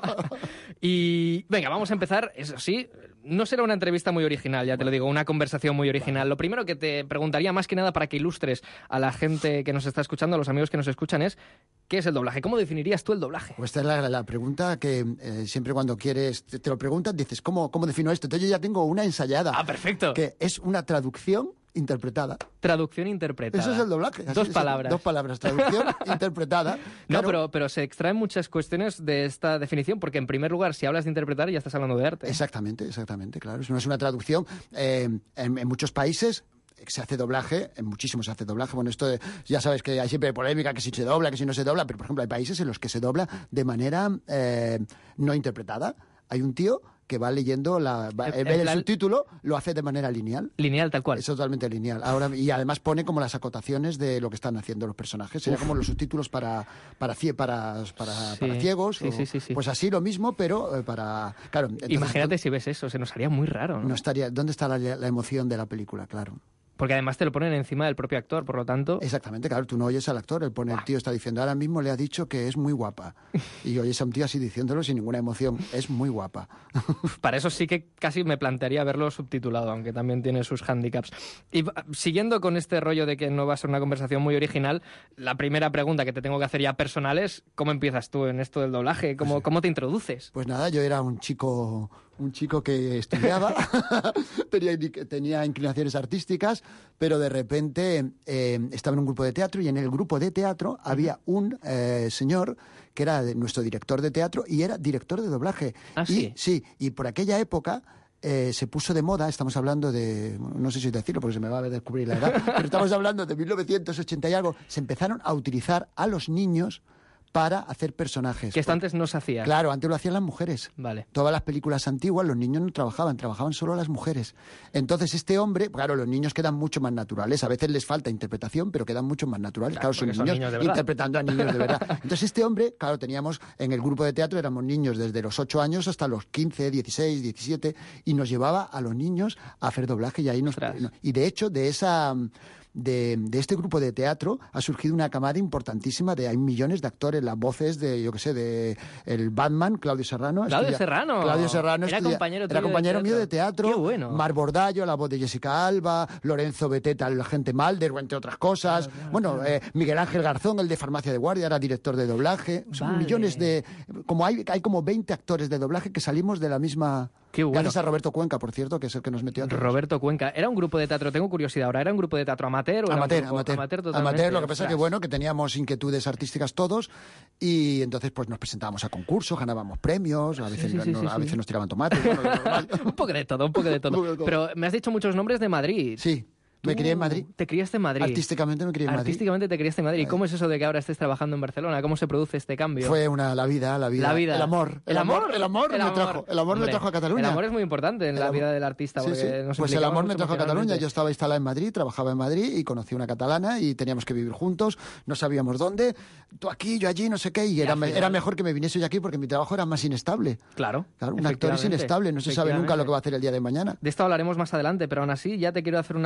Y venga, vamos a empezar, eso sí, no será una entrevista muy original, ya te lo digo, una conversación muy original. Lo primero que te preguntaría, más que nada para que ilustres a la gente que nos está escuchando, a los amigos que nos escuchan, es ¿qué es el doblaje? ¿Cómo definirías tú el doblaje? Pues esta es la, la pregunta que eh, siempre cuando quieres, te, te lo preguntas, dices, ¿cómo, ¿cómo defino esto? Entonces yo ya tengo una ensayada. Ah, perfecto. Que es una traducción interpretada. Traducción interpretada. Eso es el doblaje. Así Dos es, palabras. Dos palabras. Traducción interpretada. No, Claro, pero, pero se extraen muchas cuestiones de esta definición, porque en primer lugar, si hablas de interpretar, ya estás hablando de arte. Exactamente, exactamente, claro. Eso no es una traducción. Eh, en, en muchos países se hace doblaje, en muchísimos se hace doblaje. Bueno, esto de- ya sabes que hay siempre polémica, que si se dobla, que si no se dobla, pero por ejemplo hay países en los que se dobla de manera eh, no interpretada. Hay un tío que va leyendo, la, va, En- en en vez del plan- subtítulo, lo hace de manera lineal. Lineal, tal cual. Es totalmente lineal. Ahora, y además pone como las acotaciones de lo que están haciendo los personajes. Sería Uf. como los subtítulos para, para, cie- para, para, Sí. para ciegos. Sí, o- sí, sí, sí. Pues así lo mismo, pero eh, para... Claro, entonces, Imagínate si ves eso, se nos haría muy raro, ¿no? no estaría, ¿dónde está la, la emoción de la película? Claro. Porque además te lo ponen encima del propio actor, por lo tanto... Exactamente, claro, tú no oyes al actor, él pone, el tío está diciendo, ahora mismo le ha dicho que es muy guapa. Y oyes a un tío así diciéndolo sin ninguna emoción, es muy guapa. Para eso sí que casi me plantearía verlo subtitulado, aunque también tiene sus hándicaps. Y va- siguiendo con este rollo de que no va a ser una conversación muy original, la primera pregunta que te tengo que hacer ya personal es ¿cómo empiezas tú en esto del doblaje? ¿Cómo, cómo te introduces? Pues nada, yo era un chico, un chico que estudiaba, tenía, indi- tenía inclinaciones artísticas, pero de repente eh, estaba en un grupo de teatro y en el grupo de teatro había un eh, señor que era de- nuestro director de teatro y era director de doblaje. ¿Ah, y, sí? Sí, y por aquella época... eh, se puso de moda, estamos hablando de, no sé si decirlo porque se me va a descubrir la edad, pero estamos hablando de mil novecientos ochenta y algo, se empezaron a utilizar a los niños para hacer personajes. Que esto antes no se hacía. Claro, antes lo hacían las mujeres. Vale. Todas las películas antiguas, los niños no trabajaban, trabajaban solo las mujeres. Entonces este hombre, claro, los niños quedan mucho más naturales. A veces les falta interpretación, pero quedan mucho más naturales. Claro, Claro, son porque son niños, niños de verdad. interpretando a niños de verdad. Entonces este hombre, claro, teníamos en el grupo de teatro, éramos niños desde los ocho años hasta los quince, dieciséis, diecisiete, y nos llevaba a los niños a hacer doblaje y ahí nos... Y de hecho, de esa... De, de este grupo de teatro ha surgido una camada importantísima de hay millones de actores, las voces de, yo qué sé, de el Batman, Claudio Serrano. Claudio estudia- Serrano. Claudio Serrano Era estudia- compañero era tuyo de compañero mío de teatro. teatro. Qué bueno. Mar Bordallo, la voz de Jessica Alba, Lorenzo Beteta, el agente Malder, entre otras cosas. bueno, eh, Miguel Ángel Garzón, el de Farmacia de Guardia, era director de doblaje. Son Vale. millones de... Como hay, hay como veinte actores de doblaje que salimos de la misma... Qué bueno. Gracias a Roberto Cuenca, por cierto, que es el que nos metió a todos. Roberto Cuenca. ¿Era un grupo de teatro? Tengo curiosidad ahora. ¿Era un grupo de teatro amateur o era un Amateur, grupo- amateur. amateur totalmente? Amateur, lo que pasa es que, Ostras. bueno, que teníamos inquietudes artísticas todos y entonces pues nos presentábamos a concursos, ganábamos premios, a veces, sí, sí, no- sí, a sí. veces nos tiraban tomates. bueno, lo normal. Un poco de todo, un poco de todo. Un poco de todo. Pero me has dicho muchos nombres de Madrid. Sí, me Tú crié en Madrid. Te criaste en Madrid. Artísticamente me crié en Madrid. Artísticamente te criaste en Madrid. ¿Y Eh. cómo es eso de que ahora estés trabajando en Barcelona? ¿Cómo se produce este cambio? Fue una, la vida, la vida. La vida. El amor. El amor. El amor me trajo. El amor me Hombre, trajo a Cataluña. El amor es muy importante en El la amor. vida del artista. Sí, porque sí. nos Pues el implicamos amor me mucho trajo a Cataluña. emocionalmente. Yo estaba instalado en Madrid, trabajaba en Madrid y conocí una catalana y teníamos que vivir juntos. No sabíamos dónde. Tú aquí, yo allí, no sé qué. Y era, al me- final- era mejor que me viniese yo aquí porque mi trabajo era más inestable. Claro. Claro, un actor es efectivamente, inestable. No se sabe nunca lo que va a hacer el día de mañana. De esto hablaremos más adelante, pero aún así ya te quiero hacer una pregunta.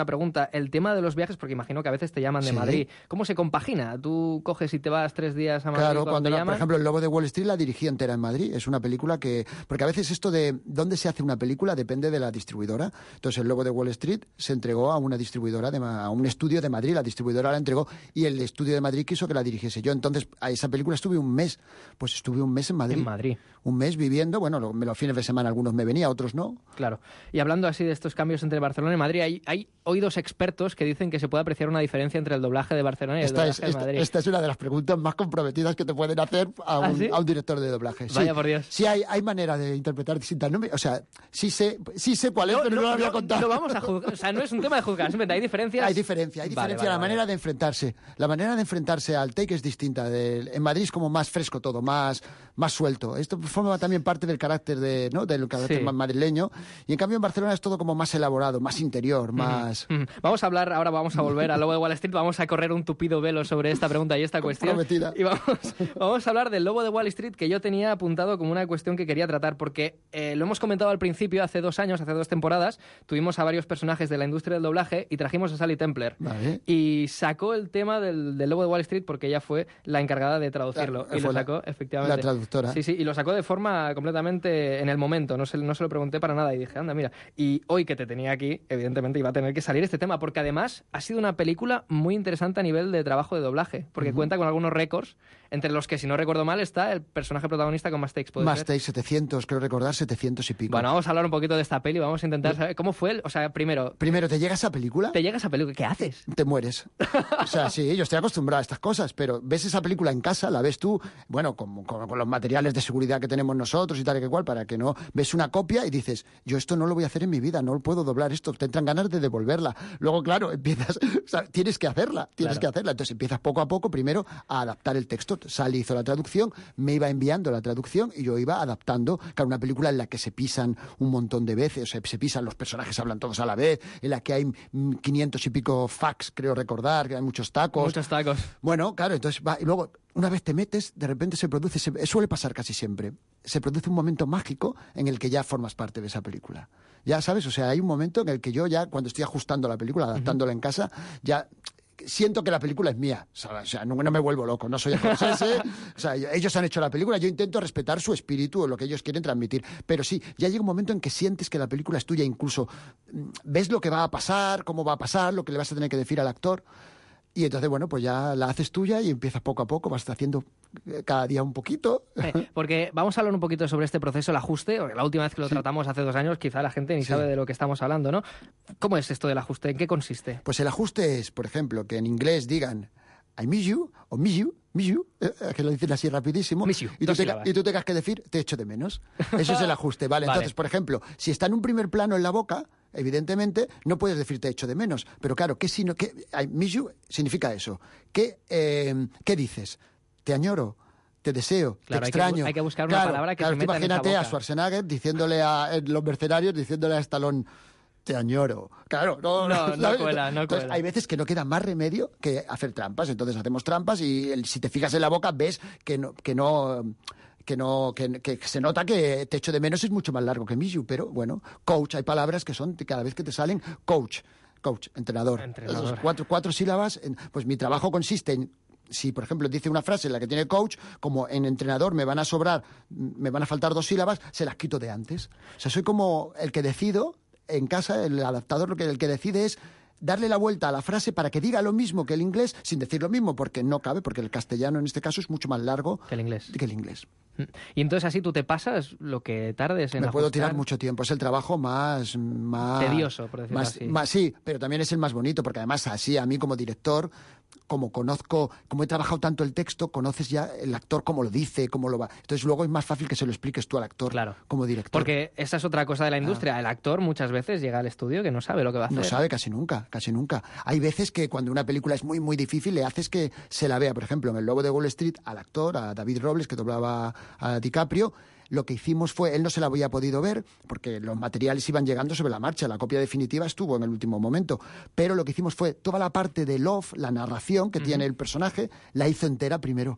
el tema de los viajes, porque imagino que a veces te llaman de Sí. Madrid. ¿Cómo se compagina? ¿Tú coges y te vas tres días a Madrid Claro, cuando, cuando, te la- llaman? por ejemplo, El Lobo de Wall Street la dirigí entera en Madrid. Es una película que... Porque a veces esto de dónde se hace una película depende de la distribuidora. Entonces, El Lobo de Wall Street se entregó a una distribuidora, de, Ma- a un estudio de Madrid. La distribuidora la entregó y el estudio de Madrid quiso que la dirigiese yo. Entonces, a esa película estuve un mes. Pues estuve un mes en Madrid. En Madrid. Un mes viviendo. Bueno, lo- los fines de semana algunos me venía, otros no. Claro. Y hablando así de estos cambios entre Barcelona y Madrid, hay, hay oídos expertos que dicen que se puede apreciar una diferencia entre el doblaje de Barcelona y el Esta doblaje es, de esta, Madrid. esta es una de las preguntas más comprometidas que te pueden hacer a un, ¿Ah, sí? a un director de doblaje. Sí. Vaya por Dios. Sí, hay, hay manera de interpretar distintas. No me- o sea, sí sé, sí sé cuál es, pero no, lo voy a contar. No vamos a juzgar, o sea, no es un tema de juzgar, simplemente hay diferencias. Hay diferencia, hay Vale, diferencia. vale, la vale. manera de enfrentarse. La manera de enfrentarse al take es distinta. Del- en Madrid es como más fresco todo, más, más suelto. Esto forma también parte del carácter, de, ¿no? del carácter Sí. más madrileño. Y en cambio en Barcelona es todo como más elaborado, más interior, más... Mm. Vamos a hablar, ahora vamos a volver al Lobo de Wall Street, vamos a correr un tupido velo sobre esta pregunta y esta cuestión. Comprometida. Y vamos, vamos a hablar del Lobo de Wall Street, que yo tenía apuntado como una cuestión que quería tratar, porque eh, lo hemos comentado al principio, hace dos años, hace dos temporadas, tuvimos a varios personajes de la industria del doblaje y trajimos a Sally Templer. Vale. Y sacó el tema del, del Lobo de Wall Street porque ella fue la encargada de traducirlo. La- y lo fue la- sacó, efectivamente. la traductora. Sí, sí, y lo sacó de forma completamente en el momento, no se, no se lo pregunté para nada y dije, anda, mira. Y hoy que te tenía aquí, evidentemente iba a tener que salir este tema, porque además ha sido una película muy interesante a nivel de trabajo de doblaje, porque Ujú. cuenta con algunos récords, entre los que, si no recuerdo mal, está el personaje protagonista con más takes. ¿puede Más ser? takes, setecientos, creo recordar, setecientos y pico. Bueno, vamos a hablar un poquito de esta peli, vamos a intentar saber cómo fue el... O sea, primero, Primero, ¿te llega esa película? ¿te llega esa película? ¿Qué haces? Te mueres. O sea, sí, yo estoy acostumbrado a estas cosas, pero ves esa película en casa, la ves tú, bueno, con, con- con los materiales de seguridad que tenemos nosotros y tal y que cual, para que no ves una copia y dices, yo esto no lo voy a hacer en mi vida, no puedo doblar esto, te entran ganas de devolverla. Luego, claro, empiezas, o sea, tienes que hacerla, tienes Claro. que hacerla. Entonces empiezas poco a poco, primero, a adaptar el texto. Sally hizo la traducción, me iba enviando la traducción y yo iba adaptando. Claro, una película en la que se pisan un montón de veces, o sea, se pisan, los personajes hablan todos a la vez, en la que hay mm, quinientos y pico fax, creo recordar, que hay muchos tacos. Muchos tacos. Bueno, claro, entonces va, y luego, una vez te metes, de repente se produce, se- suele pasar casi siempre, se produce un momento mágico en el que ya formas parte de esa película. Ya sabes, o sea, hay un momento en el que yo ya, cuando estoy ajustando la película, adaptándola en casa, ya siento que la película es mía. O sea, o sea, no, no me vuelvo loco, no soy Scorsese. O sea, ellos han hecho la película, yo intento respetar su espíritu o lo que ellos quieren transmitir. Pero sí, ya llega un momento en que sientes que la película es tuya, incluso mm, ves lo que va a pasar, cómo va a pasar, lo que le vas a tener que decir al actor. Y entonces, bueno, pues ya la haces tuya y empiezas poco a poco, vas haciendo eh, cada día un poquito. Eh, porque vamos a hablar un poquito sobre este proceso, el ajuste, porque la última vez que lo tratamos hace dos años, quizá la gente ni Sí. sabe de lo que estamos hablando, ¿no? ¿Cómo es esto del ajuste? ¿En qué consiste? Pues el ajuste es, por ejemplo, que en inglés digan I miss you o miss you, miss you, eh, que lo dicen así rapidísimo, Miss you, y, tú dos te, sílabas. y tú tengas que decir te echo de menos. Eso es el ajuste, ¿vale? Vale. Entonces, por ejemplo, si está en un primer plano en la boca, evidentemente no puedes decir te echo de menos. Pero claro, ¿qué, sino, qué, I miss you significa eso? ¿Qué, eh, ¿Qué dices? Te añoro. Te deseo, Claro, te hay que bu- extraño. hay que buscar una Claro, palabra que claro, se tú meta en esa imagínate a boca. Schwarzenegger diciéndole a eh, los mercenarios, diciéndole a Stallone, te añoro. Claro, no, No, no ¿sabes? cuela, no Entonces, cuela. hay veces que no queda más remedio que hacer trampas. Entonces hacemos trampas y el- si te fijas en la boca ves que no... Que no que no que, que se nota que te echo de menos es mucho más largo que miss you, pero bueno, coach, hay palabras que son, cada vez que te salen, coach, coach, entrenador. Entrenador. Esos cuatro, cuatro sílabas, en- pues mi trabajo consiste en, si por ejemplo dice una frase en la que tiene coach, como en entrenador me van a sobrar, me van a faltar dos sílabas, se las quito de antes. O sea, soy como el que decido, en casa, el adaptador, lo que, el que decide es darle la vuelta a la frase para que diga lo mismo que el inglés, sin decir lo mismo, porque no cabe, porque el castellano en este caso es mucho más largo Que el inglés. que el inglés. Y entonces así tú te pasas lo que tardes en Me puedo ajustar. tirar mucho tiempo. Es el trabajo más... más Tedioso, por decirlo más, así. más- sí, pero también es el más bonito, porque además así a mí como director, como conozco, como he trabajado tanto el texto, conoces ya el actor cómo lo dice, cómo lo va. Entonces luego es más fácil que se lo expliques tú al actor Claro. como director. Porque esa es otra cosa de la industria. El actor muchas veces llega al estudio que no sabe lo que va a hacer. No sabe casi nunca, casi nunca. Hay veces que cuando una película es muy, muy difícil, le haces que se la vea. Por ejemplo, en El Lobo de Wall Street, al actor, a David Robles, que doblaba a DiCaprio, lo que hicimos fue, él no se la había podido ver, porque los materiales iban llegando sobre la marcha, la copia definitiva estuvo en el último momento, pero lo que hicimos fue, toda la parte de love, la narración que tiene el personaje, la hizo entera primero.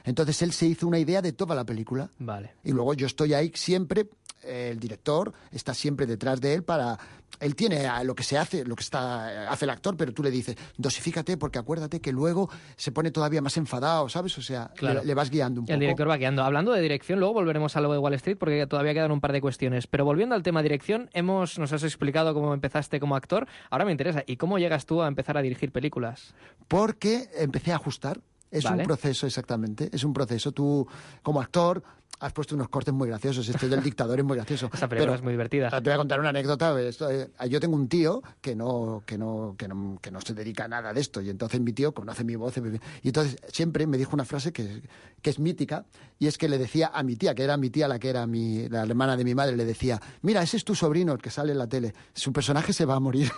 Entonces él se hizo una idea de toda la película. Vale. Y luego yo estoy ahí siempre, eh, el director está siempre detrás de él para... Él tiene lo que se hace, lo que está hace el actor, pero tú le dices, dosifícate porque acuérdate que luego se pone todavía más enfadado, ¿sabes? O sea, Claro. le, le vas guiando un poco. El director va guiando. Hablando de dirección, luego volveremos a lo de Wall Street porque todavía quedan un par de cuestiones. Pero volviendo al tema dirección, hemos, nos has explicado cómo empezaste como actor. Ahora me interesa, ¿y cómo llegas tú a empezar a dirigir películas? Porque empecé a ajustar. Es Vale. un proceso, exactamente. Es un proceso. Tú, como actor, has puesto unos cortes muy graciosos. Este del dictador es muy gracioso. Esa película Pero es muy divertida. te voy a contar una anécdota. Esto, eh, yo tengo un tío que no, que, no, que, no, que no se dedica a nada de esto. Y entonces mi tío conoce mi voz. Y entonces siempre me dijo una frase que, que es mítica. Y es que le decía a mi tía, que era mi tía la que era mi, la hermana de mi madre, le decía, mira, ese es tu sobrino, el que sale en la tele. Su personaje se va a morir.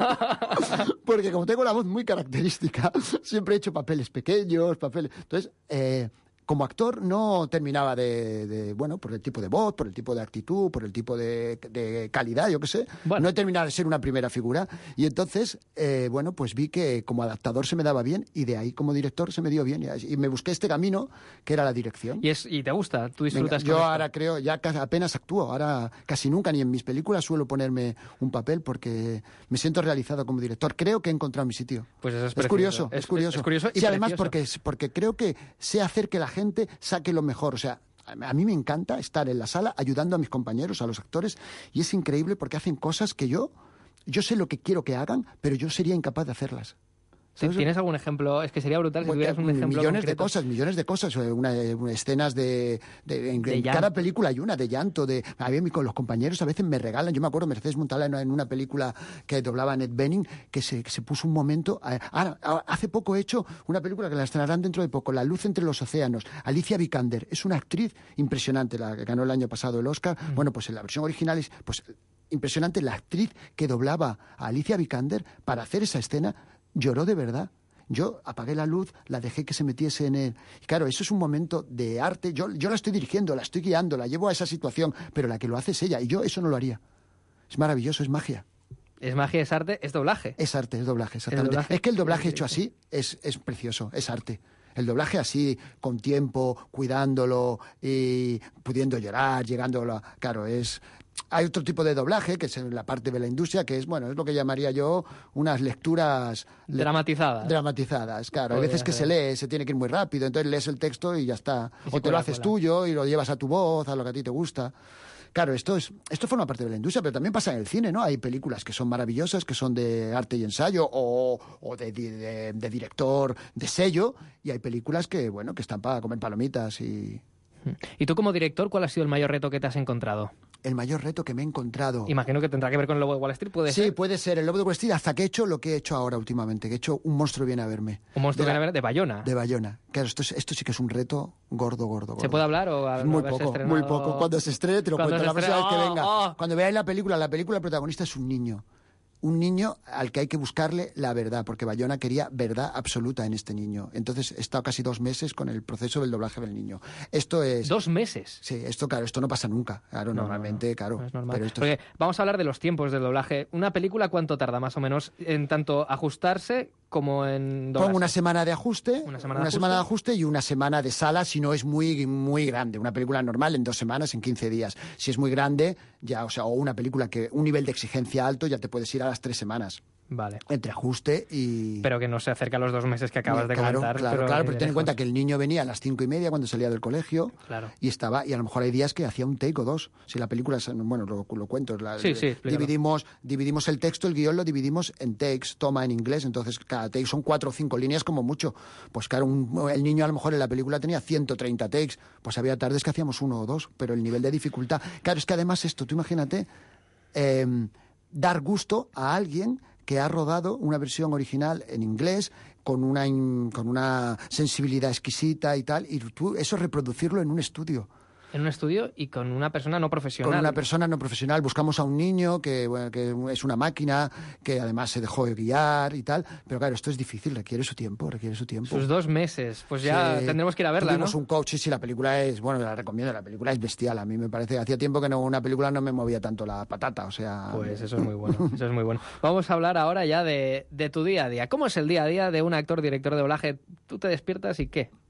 Porque como tengo la voz muy característica, siempre he hecho papeles pequeños, papeles... Entonces, eh, como actor no terminaba de, de, bueno, por el tipo de voz, por el tipo de actitud, por el tipo de, de calidad, yo qué sé. Bueno. No he terminado de ser una primera figura. Y entonces, eh, bueno, pues vi que como adaptador se me daba bien y de ahí como director se me dio bien. Y me busqué este camino que era la dirección. ¿Y, es, y te gusta? ¿Tú disfrutas Venga, con Yo esto? ahora creo, ya apenas actúo. Ahora casi nunca ni en mis películas suelo ponerme un papel porque me siento realizado como director. Creo que he encontrado mi sitio. Pues eso es Es precioso. curioso, Es- es, curioso. es curioso y sí, además precioso. porque, porque creo que sé hacer que la gente saque lo mejor. O sea, a mí me encanta estar en la sala ayudando a mis compañeros, a los actores, y es increíble porque hacen cosas que yo, yo sé lo que quiero que hagan, pero yo sería incapaz de hacerlas. ¿Sabes? ¿Tienes algún ejemplo? Es que sería brutal si tuvieras un ejemplo Millones de concreto. cosas, millones de cosas. eh, Una, una- escenas de... de- en De en llanto. cada película hay una de llanto. De, a mí con los compañeros a veces me regalan. Yo me acuerdo Mercedes Montala en una, en una película que doblaba Annette Bening, que se, que se puso un momento... eh, Ahora, ahora, hace poco he hecho una película que la estrenarán dentro de poco, La luz entre los océanos. Alicia Vikander es una actriz impresionante, la que ganó el año pasado el Oscar. Mm. Bueno, pues en la versión original es... Pues, impresionante, la actriz que doblaba a Alicia Vikander para hacer esa escena lloró de verdad. Yo apagué la luz, la dejé que se metiese en el... Y claro, eso es un momento de arte. Yo, yo la estoy dirigiendo, la estoy guiando, la llevo a esa situación, pero la que lo hace es ella. Y yo eso no lo haría. Es maravilloso, es magia. Es magia, es arte, es doblaje. Es arte, es doblaje, exactamente. doblaje. Es que el doblaje hecho así es, es precioso, es arte. El doblaje así, con tiempo, cuidándolo y pudiendo llorar, llegándolo a... Claro, es... Hay otro tipo de doblaje, que es en la parte de la industria, que es, bueno, es lo que llamaría yo unas lecturas... le- Dramatizadas. Dramatizadas, claro. Hay Podría veces que ser. se lee, se tiene que ir muy rápido, entonces lees el texto y ya está. Y se O te lo cuela, haces cuela. tuyo y lo llevas a tu voz, a lo que a ti te gusta. Claro, esto es esto forma parte de la industria, pero también pasa en el cine, ¿no? Hay películas que son maravillosas, que son de arte y ensayo, o, o de, de- de director de sello, y hay películas que, bueno, que están para comer palomitas y... ¿Y tú como director, cuál ha sido el mayor reto que te has encontrado? El mayor reto que me he encontrado... Imagino que tendrá que ver con el lobo de Wall Street, ¿puede Sí, ser? puede ser. El Lobo de Wall Street, hasta que he hecho lo que he hecho ahora últimamente, que he hecho Un monstruo viene a verme. Un monstruo De viene la- a ver de Bayona. De Bayona. Claro, esto, es- esto sí que es un reto gordo, gordo, gordo. ¿Se puede hablar o al Muy haberse poco, estrenado? muy poco. Cuando se estrene te lo Cuando cuento se la próxima vez que estrene- venga. ¡Oh, oh! Cuando veáis la película, la película el protagonista es un niño. Un niño al que hay que buscarle la verdad, porque Bayona quería verdad absoluta en este niño. Entonces he estado casi dos meses con el proceso del doblaje del niño. Esto es... ¿Dos meses? Sí, esto, claro, esto no pasa nunca. Claro, No, normalmente, claro. No es normal. Pero esto Porque es- vamos a hablar de los tiempos del doblaje. ¿Una película cuánto tarda más o menos en tanto ajustarse como en doblarse? Pongo una semana de ajuste, Una una semana de semana de ajuste. ajuste y una semana de sala si no es muy muy grande. Una película normal en dos semanas, en quince días. Si es muy grande, ya, o sea, o una película que un nivel de exigencia alto, ya te puedes ir a las tres semanas. Vale. Entre ajuste y... Pero que no se acerca a los dos meses que acabas de claro, comentar. Claro, pero claro, ni pero de ten en lejos. cuenta que el niño venía a las cinco y media cuando salía del colegio Claro. y estaba, y a lo mejor hay días que hacía un take o dos. Si la película, es- bueno, lo, lo cuento. La, Sí, sí, explícalo. dividimos, dividimos el texto, el guión lo dividimos en takes, toma en inglés, entonces cada take son cuatro o cinco líneas como mucho. Pues claro, un- el niño a lo mejor en la película tenía ciento treinta takes, pues había tardes que hacíamos uno o dos, pero el nivel de dificultad... Claro, es que además esto, tú imagínate, eh, dar gusto a alguien que ha rodado una versión original en inglés con una, in- con una sensibilidad exquisita y tal, y tú eso reproducirlo en un estudio. En un estudio y con una persona no profesional. Con una persona no profesional. Buscamos a un niño que, bueno, que es una máquina, que además se dejó de guiar y tal. Pero claro, esto es difícil, requiere su tiempo, requiere su tiempo. Sus dos meses. Pues ya Sí. tendremos que ir a verla, Tuvimos ¿no? un coach, sí, sí, la película es, bueno, la recomiendo, la película es bestial. A mí me parece, hacía tiempo que no, una película no me movía tanto la patata, o sea... Pues eso es muy bueno, eso es muy bueno. Vamos a hablar ahora ya de, de tu día a día. ¿Cómo es el día a día de un actor, director de doblaje? Tú te despiertas y ¿qué?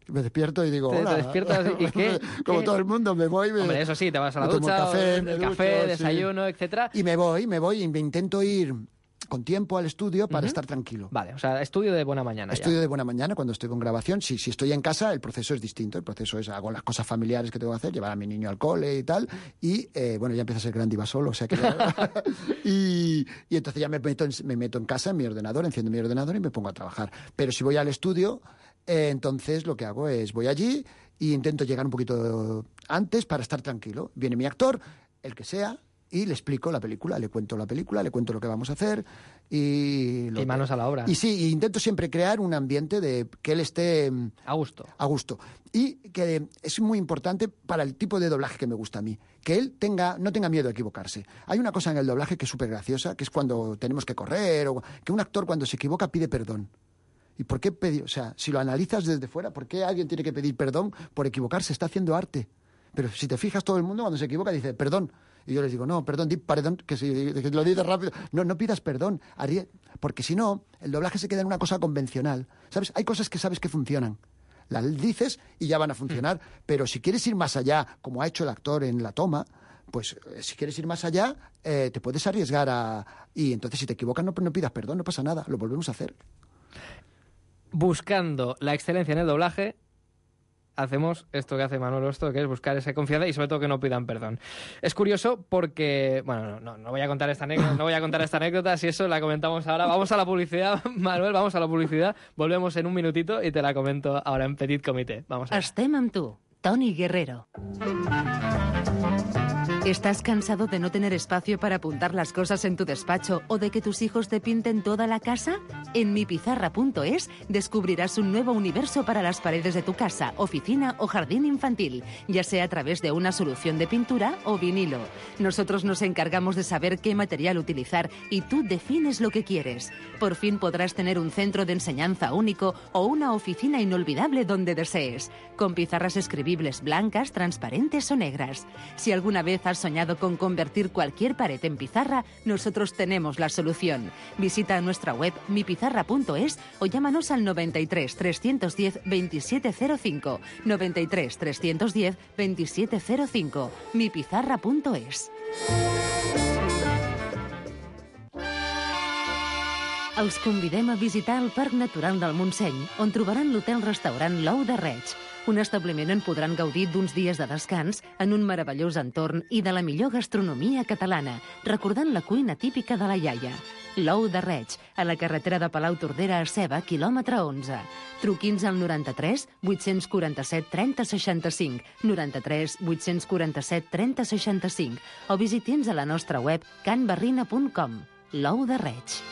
Me despierto y digo, Te, hola. te despiertas y ¿qué? Como ¿Qué? todo el mundo, me voy. Me, Hombre, eso sí, te vas a la me tomo ducha, café, me el ducho, café, sí. desayuno, etcétera. Y me voy, me voy y me intento ir con tiempo al estudio para Ujú. estar tranquilo. Vale, o sea, estudio de buena mañana Estudio ya. de buena mañana cuando estoy con grabación. Si, si estoy en casa, el proceso es distinto. El proceso es, hago las cosas familiares que tengo que hacer, llevar a mi niño al cole y tal. Y, eh, bueno, ya empieza a ser grande y va solo, o sea que... ya- y, y entonces ya me meto, en, me meto en casa, en mi ordenador, enciendo mi ordenador y me pongo a trabajar. Pero si voy al estudio, eh, entonces lo que hago es, voy allí e intento llegar un poquito antes para estar tranquilo. Viene mi actor, el que sea, y le explico la película, le cuento la película, le cuento lo que vamos a hacer y... Lo Y manos a la obra. Y sí, y intento siempre crear un ambiente de que él esté... mm, A gusto. A gusto. Y que es muy importante para el tipo de doblaje que me gusta a mí, que él tenga, no tenga miedo a equivocarse. Hay una cosa en el doblaje que es súper graciosa, que es cuando tenemos que correr, o que un actor cuando se equivoca pide perdón. ¿Y por qué pedir? O sea, si lo analizas desde fuera, ¿por qué alguien tiene que pedir perdón por equivocarse? Está haciendo arte. Pero si te fijas, todo el mundo cuando se equivoca dice, perdón. Y yo les digo, no, perdón, di perdón, que si que lo dices rápido. No, no pidas perdón, Ariel, porque si no, el doblaje se queda en una cosa convencional. ¿Sabes? Hay cosas que sabes que funcionan. Las dices y ya van a funcionar. Mm. Pero si quieres ir más allá, como ha hecho el actor en La Toma, pues eh, si quieres ir más allá, eh, te puedes arriesgar a... Y entonces si te equivocas, no, no pidas perdón, no pasa nada, lo volvemos a hacer. Buscando la excelencia en el doblaje, hacemos esto que hace Manuel Osto, que es buscar esa confianza y sobre todo que no pidan perdón. Es curioso porque, bueno, no, no voy a contar esta anécdota, no voy a contar esta anécdota, si eso la comentamos ahora. Vamos a la publicidad, Manuel, vamos a la publicidad. Volvemos en un minutito y te la comento ahora en Petit Comité. Vamos a ver. Estem amb tu, Toni Guerrero. ¿Estás cansado de no tener espacio para apuntar las cosas en tu despacho o de que tus hijos te pinten toda la casa? En mipizarra punto es descubrirás un nuevo universo para las paredes de tu casa, oficina o jardín infantil, ya sea a través de una solución de pintura o vinilo. Nosotros nos encargamos de saber qué material utilizar y tú defines lo que quieres. Por fin podrás tener un centro de enseñanza único o una oficina inolvidable donde desees, con pizarras escribibles blancas, transparentes o negras. Si alguna vez has soñado con convertir cualquier pared en pizarra, nosotros tenemos la solución. Visita nuestra web mipizarra punto es o llámanos al noventa y tres, trescientos diez, veintisiete cero cinco. noventa y tres, trescientos diez, veintisiete cero cinco. mipizarra punto es. Els convidem a visitar el Parc Natural del Montseny, on trobaran l'hotel-restaurant L'Ou de Reig, un establiment on podran gaudir d'uns dies de descans en un meravellós entorn i de la millor gastronomia catalana, recordant la cuina típica de la iaia. L'Ou de Reig, a la carretera de Palau-Tordera a Ceba, quilòmetre onze. Truqui'ns al noranta-tres, vuit-cents quaranta-set, trenta, seixanta-cinc, noranta-tres, vuit-cents quaranta-set, trenta, seixanta-cinc, o visiti'ns a la nostra web can barrina punt com. L'Ou de Reig.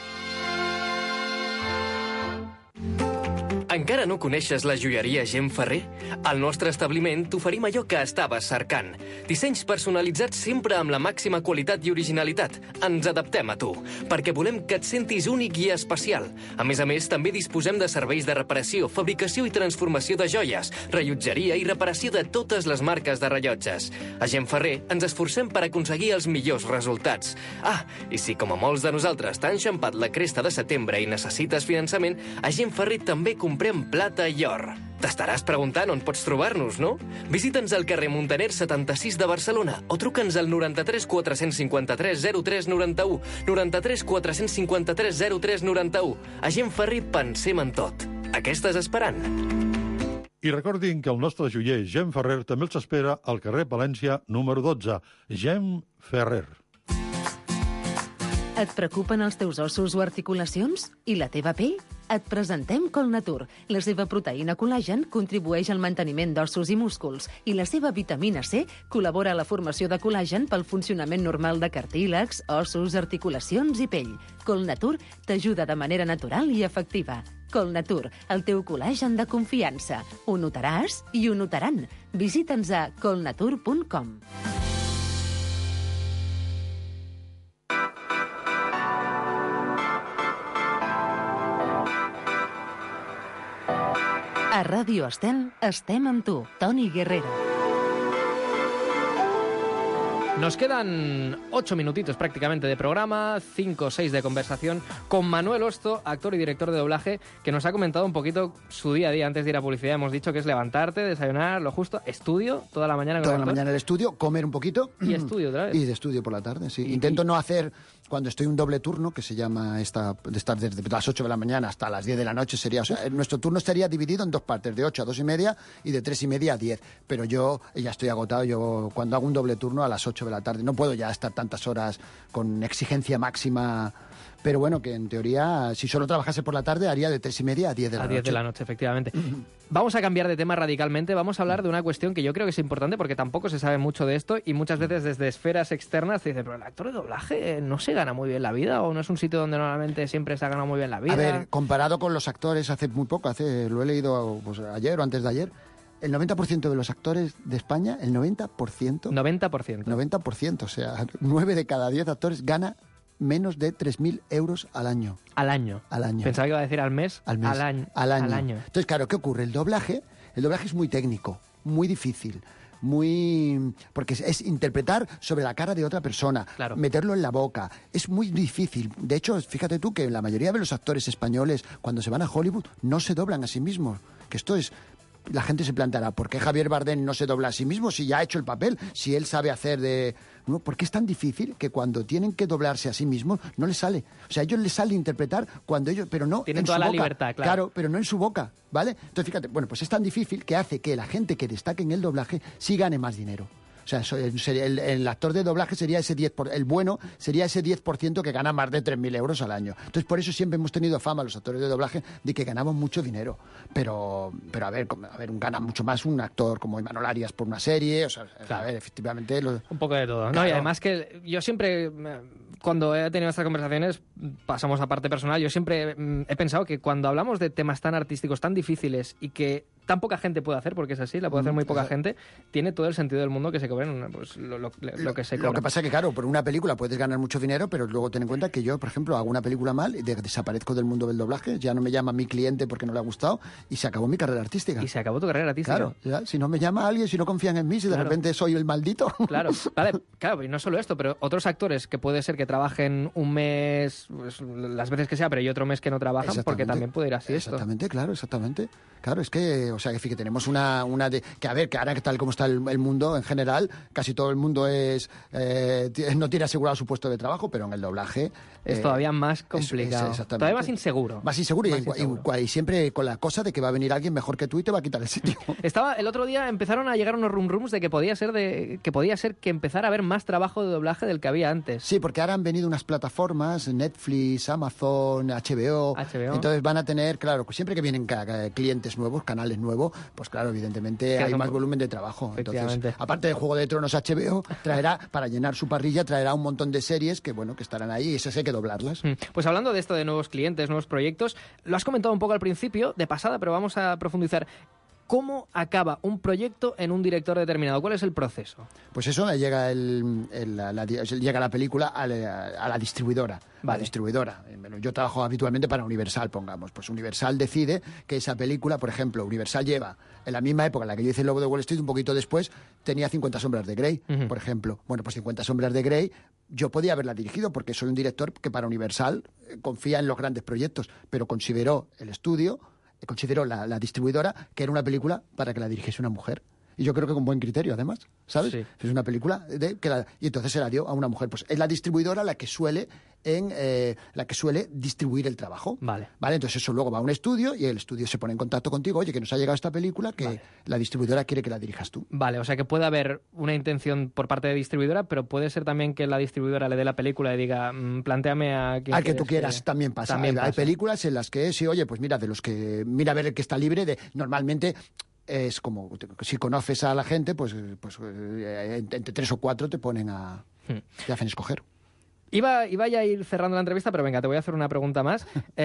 Encara no coneixes la joieria Gent Ferrer? Al nostre establiment t'oferim allò que estaves cercant. Dissenys personalitzats sempre amb la màxima qualitat i originalitat. Ens adaptem a tu, perquè volem que et sentis únic i especial. A més a més, també disposem de serveis de reparació, fabricació i transformació de joies, rellotgeria i reparació de totes les marques de rellotges. A Gent Ferrer ens esforcem per aconseguir els millors resultats. Ah, i si com a molts de nosaltres t'ha enxampat la cresta de setembre i necessites finançament, a Gent Ferrer també comprem plata i or. T'estaràs preguntant on pots trobar-nos, no? Visita'ns al carrer Muntaner setanta-sis de Barcelona o truca'ns al noranta-tres quatre-cents cinquanta-tres zero tres noranta-u, noranta-tres quatre-cents cinquanta-tres zero tres noranta-u. A Gent Ferrer pensem en tot. A què estàs esperant? I recordin que el nostre joier Gent Ferrer també els espera al carrer Palència número dotze. Gent Ferrer. Et preocupen els teus ossos o articulacions? I la teva pell? Et presentem Colnatur. La seva proteïna col·lagen contribueix al manteniment d'ossos i músculs i la seva vitamina C col·labora a la formació de col·lagen pel funcionament normal de cartílags, ossos, articulacions i pell. Colnatur t'ajuda de manera natural i efectiva. Colnatur, el teu col·lagen de confiança. Ho notaràs i ho notaran. Visita'ns a colnatur punt com. A Ràdio Estel estem amb tu, Toni Guerrero. Nos quedan ocho minutitos prácticamente de programa, cinco o seis de conversación con Manuel Osto, actor y director de doblaje, que nos ha comentado un poquito su día a día antes de ir a publicidad. Hemos dicho que es levantarte, desayunar, lo justo, estudio toda la mañana. Con Toda el la actor. mañana el estudio, comer un poquito. Y estudio otra vez. Y de estudio por la tarde, sí. Y- Intento no hacer, cuando estoy un doble turno, que se llama esta, de estar desde las ocho de la mañana hasta las diez de la noche, sería, o sea, nuestro turno estaría dividido en dos partes, de ocho a dos y media y de tres y media a diez. Pero yo ya estoy agotado, yo cuando hago un doble turno a las ocho de la tarde, no puedo ya estar tantas horas con exigencia máxima. Pero bueno, que en teoría, si solo trabajase por la tarde, haría de tres y media a diez de la A noche. diez de la noche, efectivamente. Vamos a cambiar de tema radicalmente, vamos a hablar de una cuestión que yo creo que es importante porque tampoco se sabe mucho de esto y muchas veces desde esferas externas te dicen, pero el actor de doblaje no se gana muy bien la vida o no es un sitio donde normalmente siempre se ha ganado muy bien la vida. A ver, comparado con los actores hace muy poco, hace lo he leído pues, ayer o antes de ayer, el noventa por ciento de los actores de España, el noventa por ciento... noventa por ciento. noventa por ciento, o sea, nueve de cada diez actores gana menos de tres mil euros al año. Al año. Al año. Pensaba que iba a decir al mes. Al mes. Al año. Al año. Al año. Entonces, claro, ¿qué ocurre? El doblaje, el doblaje es muy técnico, muy difícil. Muy... porque es, es interpretar sobre la cara de otra persona, Claro. meterlo en la boca, es muy difícil. De hecho, fíjate tú que la mayoría de los actores españoles, cuando se van a Hollywood, no se doblan a sí mismos, que esto es... La gente se planteará, ¿por qué Javier Bardem no se dobla a sí mismo si ya ha hecho el papel? Si él sabe hacer de... No, porque es tan difícil que cuando tienen que doblarse a sí mismos no les sale. O sea, a ellos les sale interpretar cuando ellos... Pero no Tienen en toda su la boca. libertad, claro. pero no en su boca, ¿vale? Entonces, fíjate, bueno, pues es tan difícil que hace que la gente que destaque en el doblaje sí gane más dinero. O sea, so- sería el, el actor de doblaje sería ese diez por, el bueno sería ese diez por ciento que gana más de tres mil euros al año. Entonces, por eso siempre hemos tenido fama los actores de doblaje de que ganamos mucho dinero. Pero, pero a ver, como- a ver, gana mucho más un actor como Imanol Arias por una serie. O sea, a ver, efectivamente... lo- Un poco de todo. ¿no? Claro. Y además que yo siempre, eh, cuando he tenido estas conversaciones, pasamos a parte personal, yo siempre mm, he pensado que cuando hablamos de temas tan artísticos, tan difíciles y que tan poca gente puede hacer, porque es así, la puede hacer muy poca gente, tiene todo el sentido del mundo que se cobren pues, lo, lo- lo que se Lo cobra. que pasa es que, claro, por una película puedes ganar mucho dinero, pero luego ten en cuenta que yo, por ejemplo, hago una película mal y de- desaparezco del mundo del doblaje, ya no me llama mi cliente porque no le ha gustado y se acabó mi carrera artística. Y se acabó tu carrera artística. Claro, ya, si no me llama alguien, si no confían en mí, si de Claro. repente soy el maldito. Claro, vale, claro, y no solo esto, pero otros actores que puede ser que trabajen un mes, pues, las veces que sea, pero hay otro mes que no trabajan, porque Exactamente. también puede ir así esto. Exactamente, claro, exactamente. Claro, es que, o sea, que, fíjate, tenemos una, una de... Que a ver, que ahora que tal como está el, el mundo en general, casi todo el mundo es eh, ti- no tiene asegurado su puesto de trabajo, pero en el doblaje... Es eh, todavía más es- es complicado. exactamente. Todavía más inseguro. Más inseguro, y, Más en cua- y inseguro. cua- y siempre con la cosa de que va a venir alguien mejor que tú y te va a quitar el sitio. Estaba el otro día empezaron a llegar unos rum rums de que podía ser de que podía ser que empezara a haber más trabajo de doblaje del que había antes. Sí, porque ahora han venido unas plataformas, Netflix, Amazon, H B O. H B O. Entonces van a tener, claro, pues siempre que vienen ca- ca- clientes nuevos, canales nuevos, pues claro, evidentemente Que hay son- más volumen de trabajo. Entonces, Efectivamente. aparte de Juego de Tronos, H B O traerá, para llenar su parrilla, traerá un montón de series que, bueno, que estarán ahí y esas hay que doblarlas. Mm. Pues hablando de esto de nuevos clientes, nuevos proyectos, lo has comentado un poco al principio, de pasada, pero vamos a profundizar. ¿Cómo acaba un proyecto en un director determinado? ¿Cuál es el proceso? Pues eso llega el, el- la, la- llega la película a la, a la distribuidora. Vale. La distribuidora. Eh, bueno, yo trabajo habitualmente para Universal, pongamos. Pues Universal decide que esa película, por ejemplo, Universal lleva, en la misma época en la que yo hice El Lobo de Wall Street, un poquito después, tenía cincuenta sombras de Grey, Ujú. por ejemplo. Bueno, pues cincuenta sombras de Grey, yo podía haberla dirigido porque soy un director que para Universal eh, confía en los grandes proyectos, pero consideró el estudio, eh, consideró la, la distribuidora que era una película para que la dirigiese una mujer. Y yo creo que con buen criterio, además, ¿sabes? Sí. Es una película de, que la- y entonces se la dio a una mujer. Pues es la distribuidora la que suele en eh, la que suele distribuir el trabajo. Vale. Vale, entonces eso luego va a un estudio y el estudio se pone en contacto contigo, oye, que nos ha llegado esta película que la distribuidora quiere que la dirijas tú. Vale, o sea que puede haber una intención por parte de distribuidora, pero puede ser también que la distribuidora le dé la película y diga, mm, plantéame a quien Al que tú quieres quieras, también pasa. También hay, hay pasa. películas en las que, sí, oye, pues mira, de los que, mira a ver el que está libre, de normalmente es como, si conoces a la gente, pues, pues eh, entre tres o cuatro te ponen a, Hmm. te hacen escoger. Iba, iba ya a ir cerrando la entrevista, pero venga, te voy a hacer una pregunta más.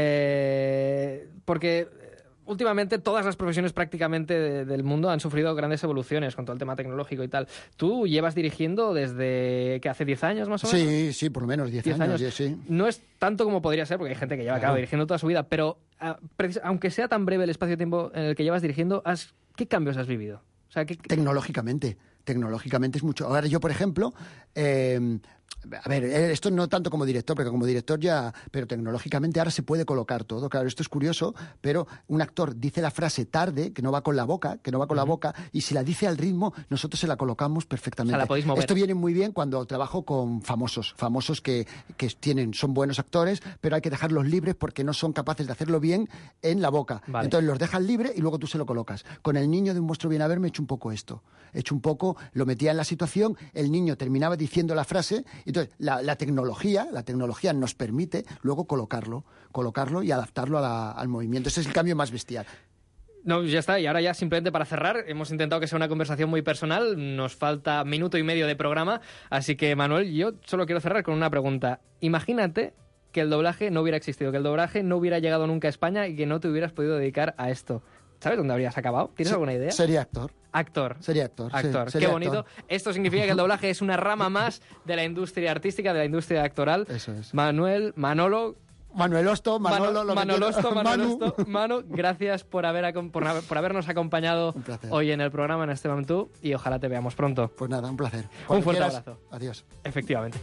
Eh, porque últimamente todas las profesiones prácticamente de- del mundo han sufrido grandes evoluciones con todo el tema tecnológico y tal. Tú llevas dirigiendo desde que hace diez años más o menos. Sí, sí, por lo menos diez diez años, años. sí. No es tanto como podría ser, porque hay gente que lleva Claro. claro, dirigiendo toda su vida, pero ah, precis- aunque sea tan breve el espacio de tiempo en el que llevas dirigiendo, has- ¿qué cambios has vivido? O sea, ¿qué... Tecnológicamente. tecnológicamente es mucho. Ahora yo, por ejemplo, eh, a ver, esto no tanto como director, porque como director ya, pero tecnológicamente ahora se puede colocar todo. Claro, esto es curioso, pero un actor dice la frase tarde, que no va con la boca, que no va con uh-huh. la boca, y si la dice al ritmo, nosotros se la colocamos perfectamente. O sea, la podéis mover. Esto viene muy bien cuando trabajo con famosos, famosos que, que tienen, son buenos actores, pero hay que dejarlos libres porque no son capaces de hacerlo bien en la boca. Vale. Entonces los dejas libres y luego tú se lo colocas. Con el niño de Un monstruo viene a verme he hecho un poco esto. He hecho un poco, lo metía en la situación, el niño terminaba diciendo la frase, y entonces la, la tecnología, la tecnología nos permite luego colocarlo, colocarlo y adaptarlo a la, al movimiento. Ese es el cambio más bestial. No, ya está. Y ahora ya simplemente para cerrar, hemos intentado que sea una conversación muy personal, nos falta minuto y medio de programa, así que Manuel, yo solo quiero cerrar con una pregunta. Imagínate que el doblaje no hubiera existido, que el doblaje no hubiera llegado nunca a España y que no te hubieras podido dedicar a esto. ¿Sabes dónde habrías acabado? ¿Tienes Se, alguna idea? Sería actor. Actor. Sería actor. Actor. Sí, sería Qué bonito. actor. Esto significa que el doblaje es una rama más de la industria artística, de la industria actoral. Eso es. Manuel, Manolo... Manuelosto, Manolo, Mano, Manolosto, Manolosto, Manu, gracias por, haber, por, por habernos acompañado hoy en el programa en Esteban Tú y ojalá te veamos pronto. Pues nada, un placer. Cuando un fuerte quieras, abrazo. Adiós. Efectivamente.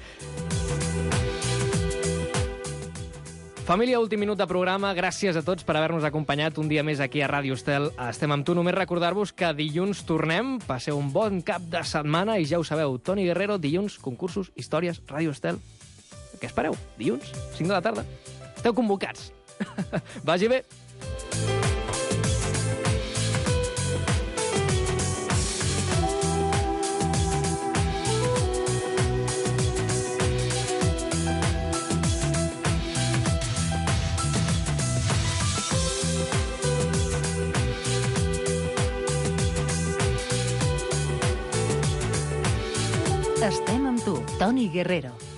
Família, últim minut de programa. Gràcies a tots per haver-nos acompanyat un dia més aquí a Ràdio Estel. Estem amb tu. Només recordar-vos que dilluns tornem. Passeu un bon cap de setmana i ja ho sabeu. Toni Guerrero, dilluns, concursos, històries, Ràdio Estel. Què espereu? Dilluns, cinc de la tarda. Esteu convocats. Vagi bé. Estem amb tu, Toni Guerrero.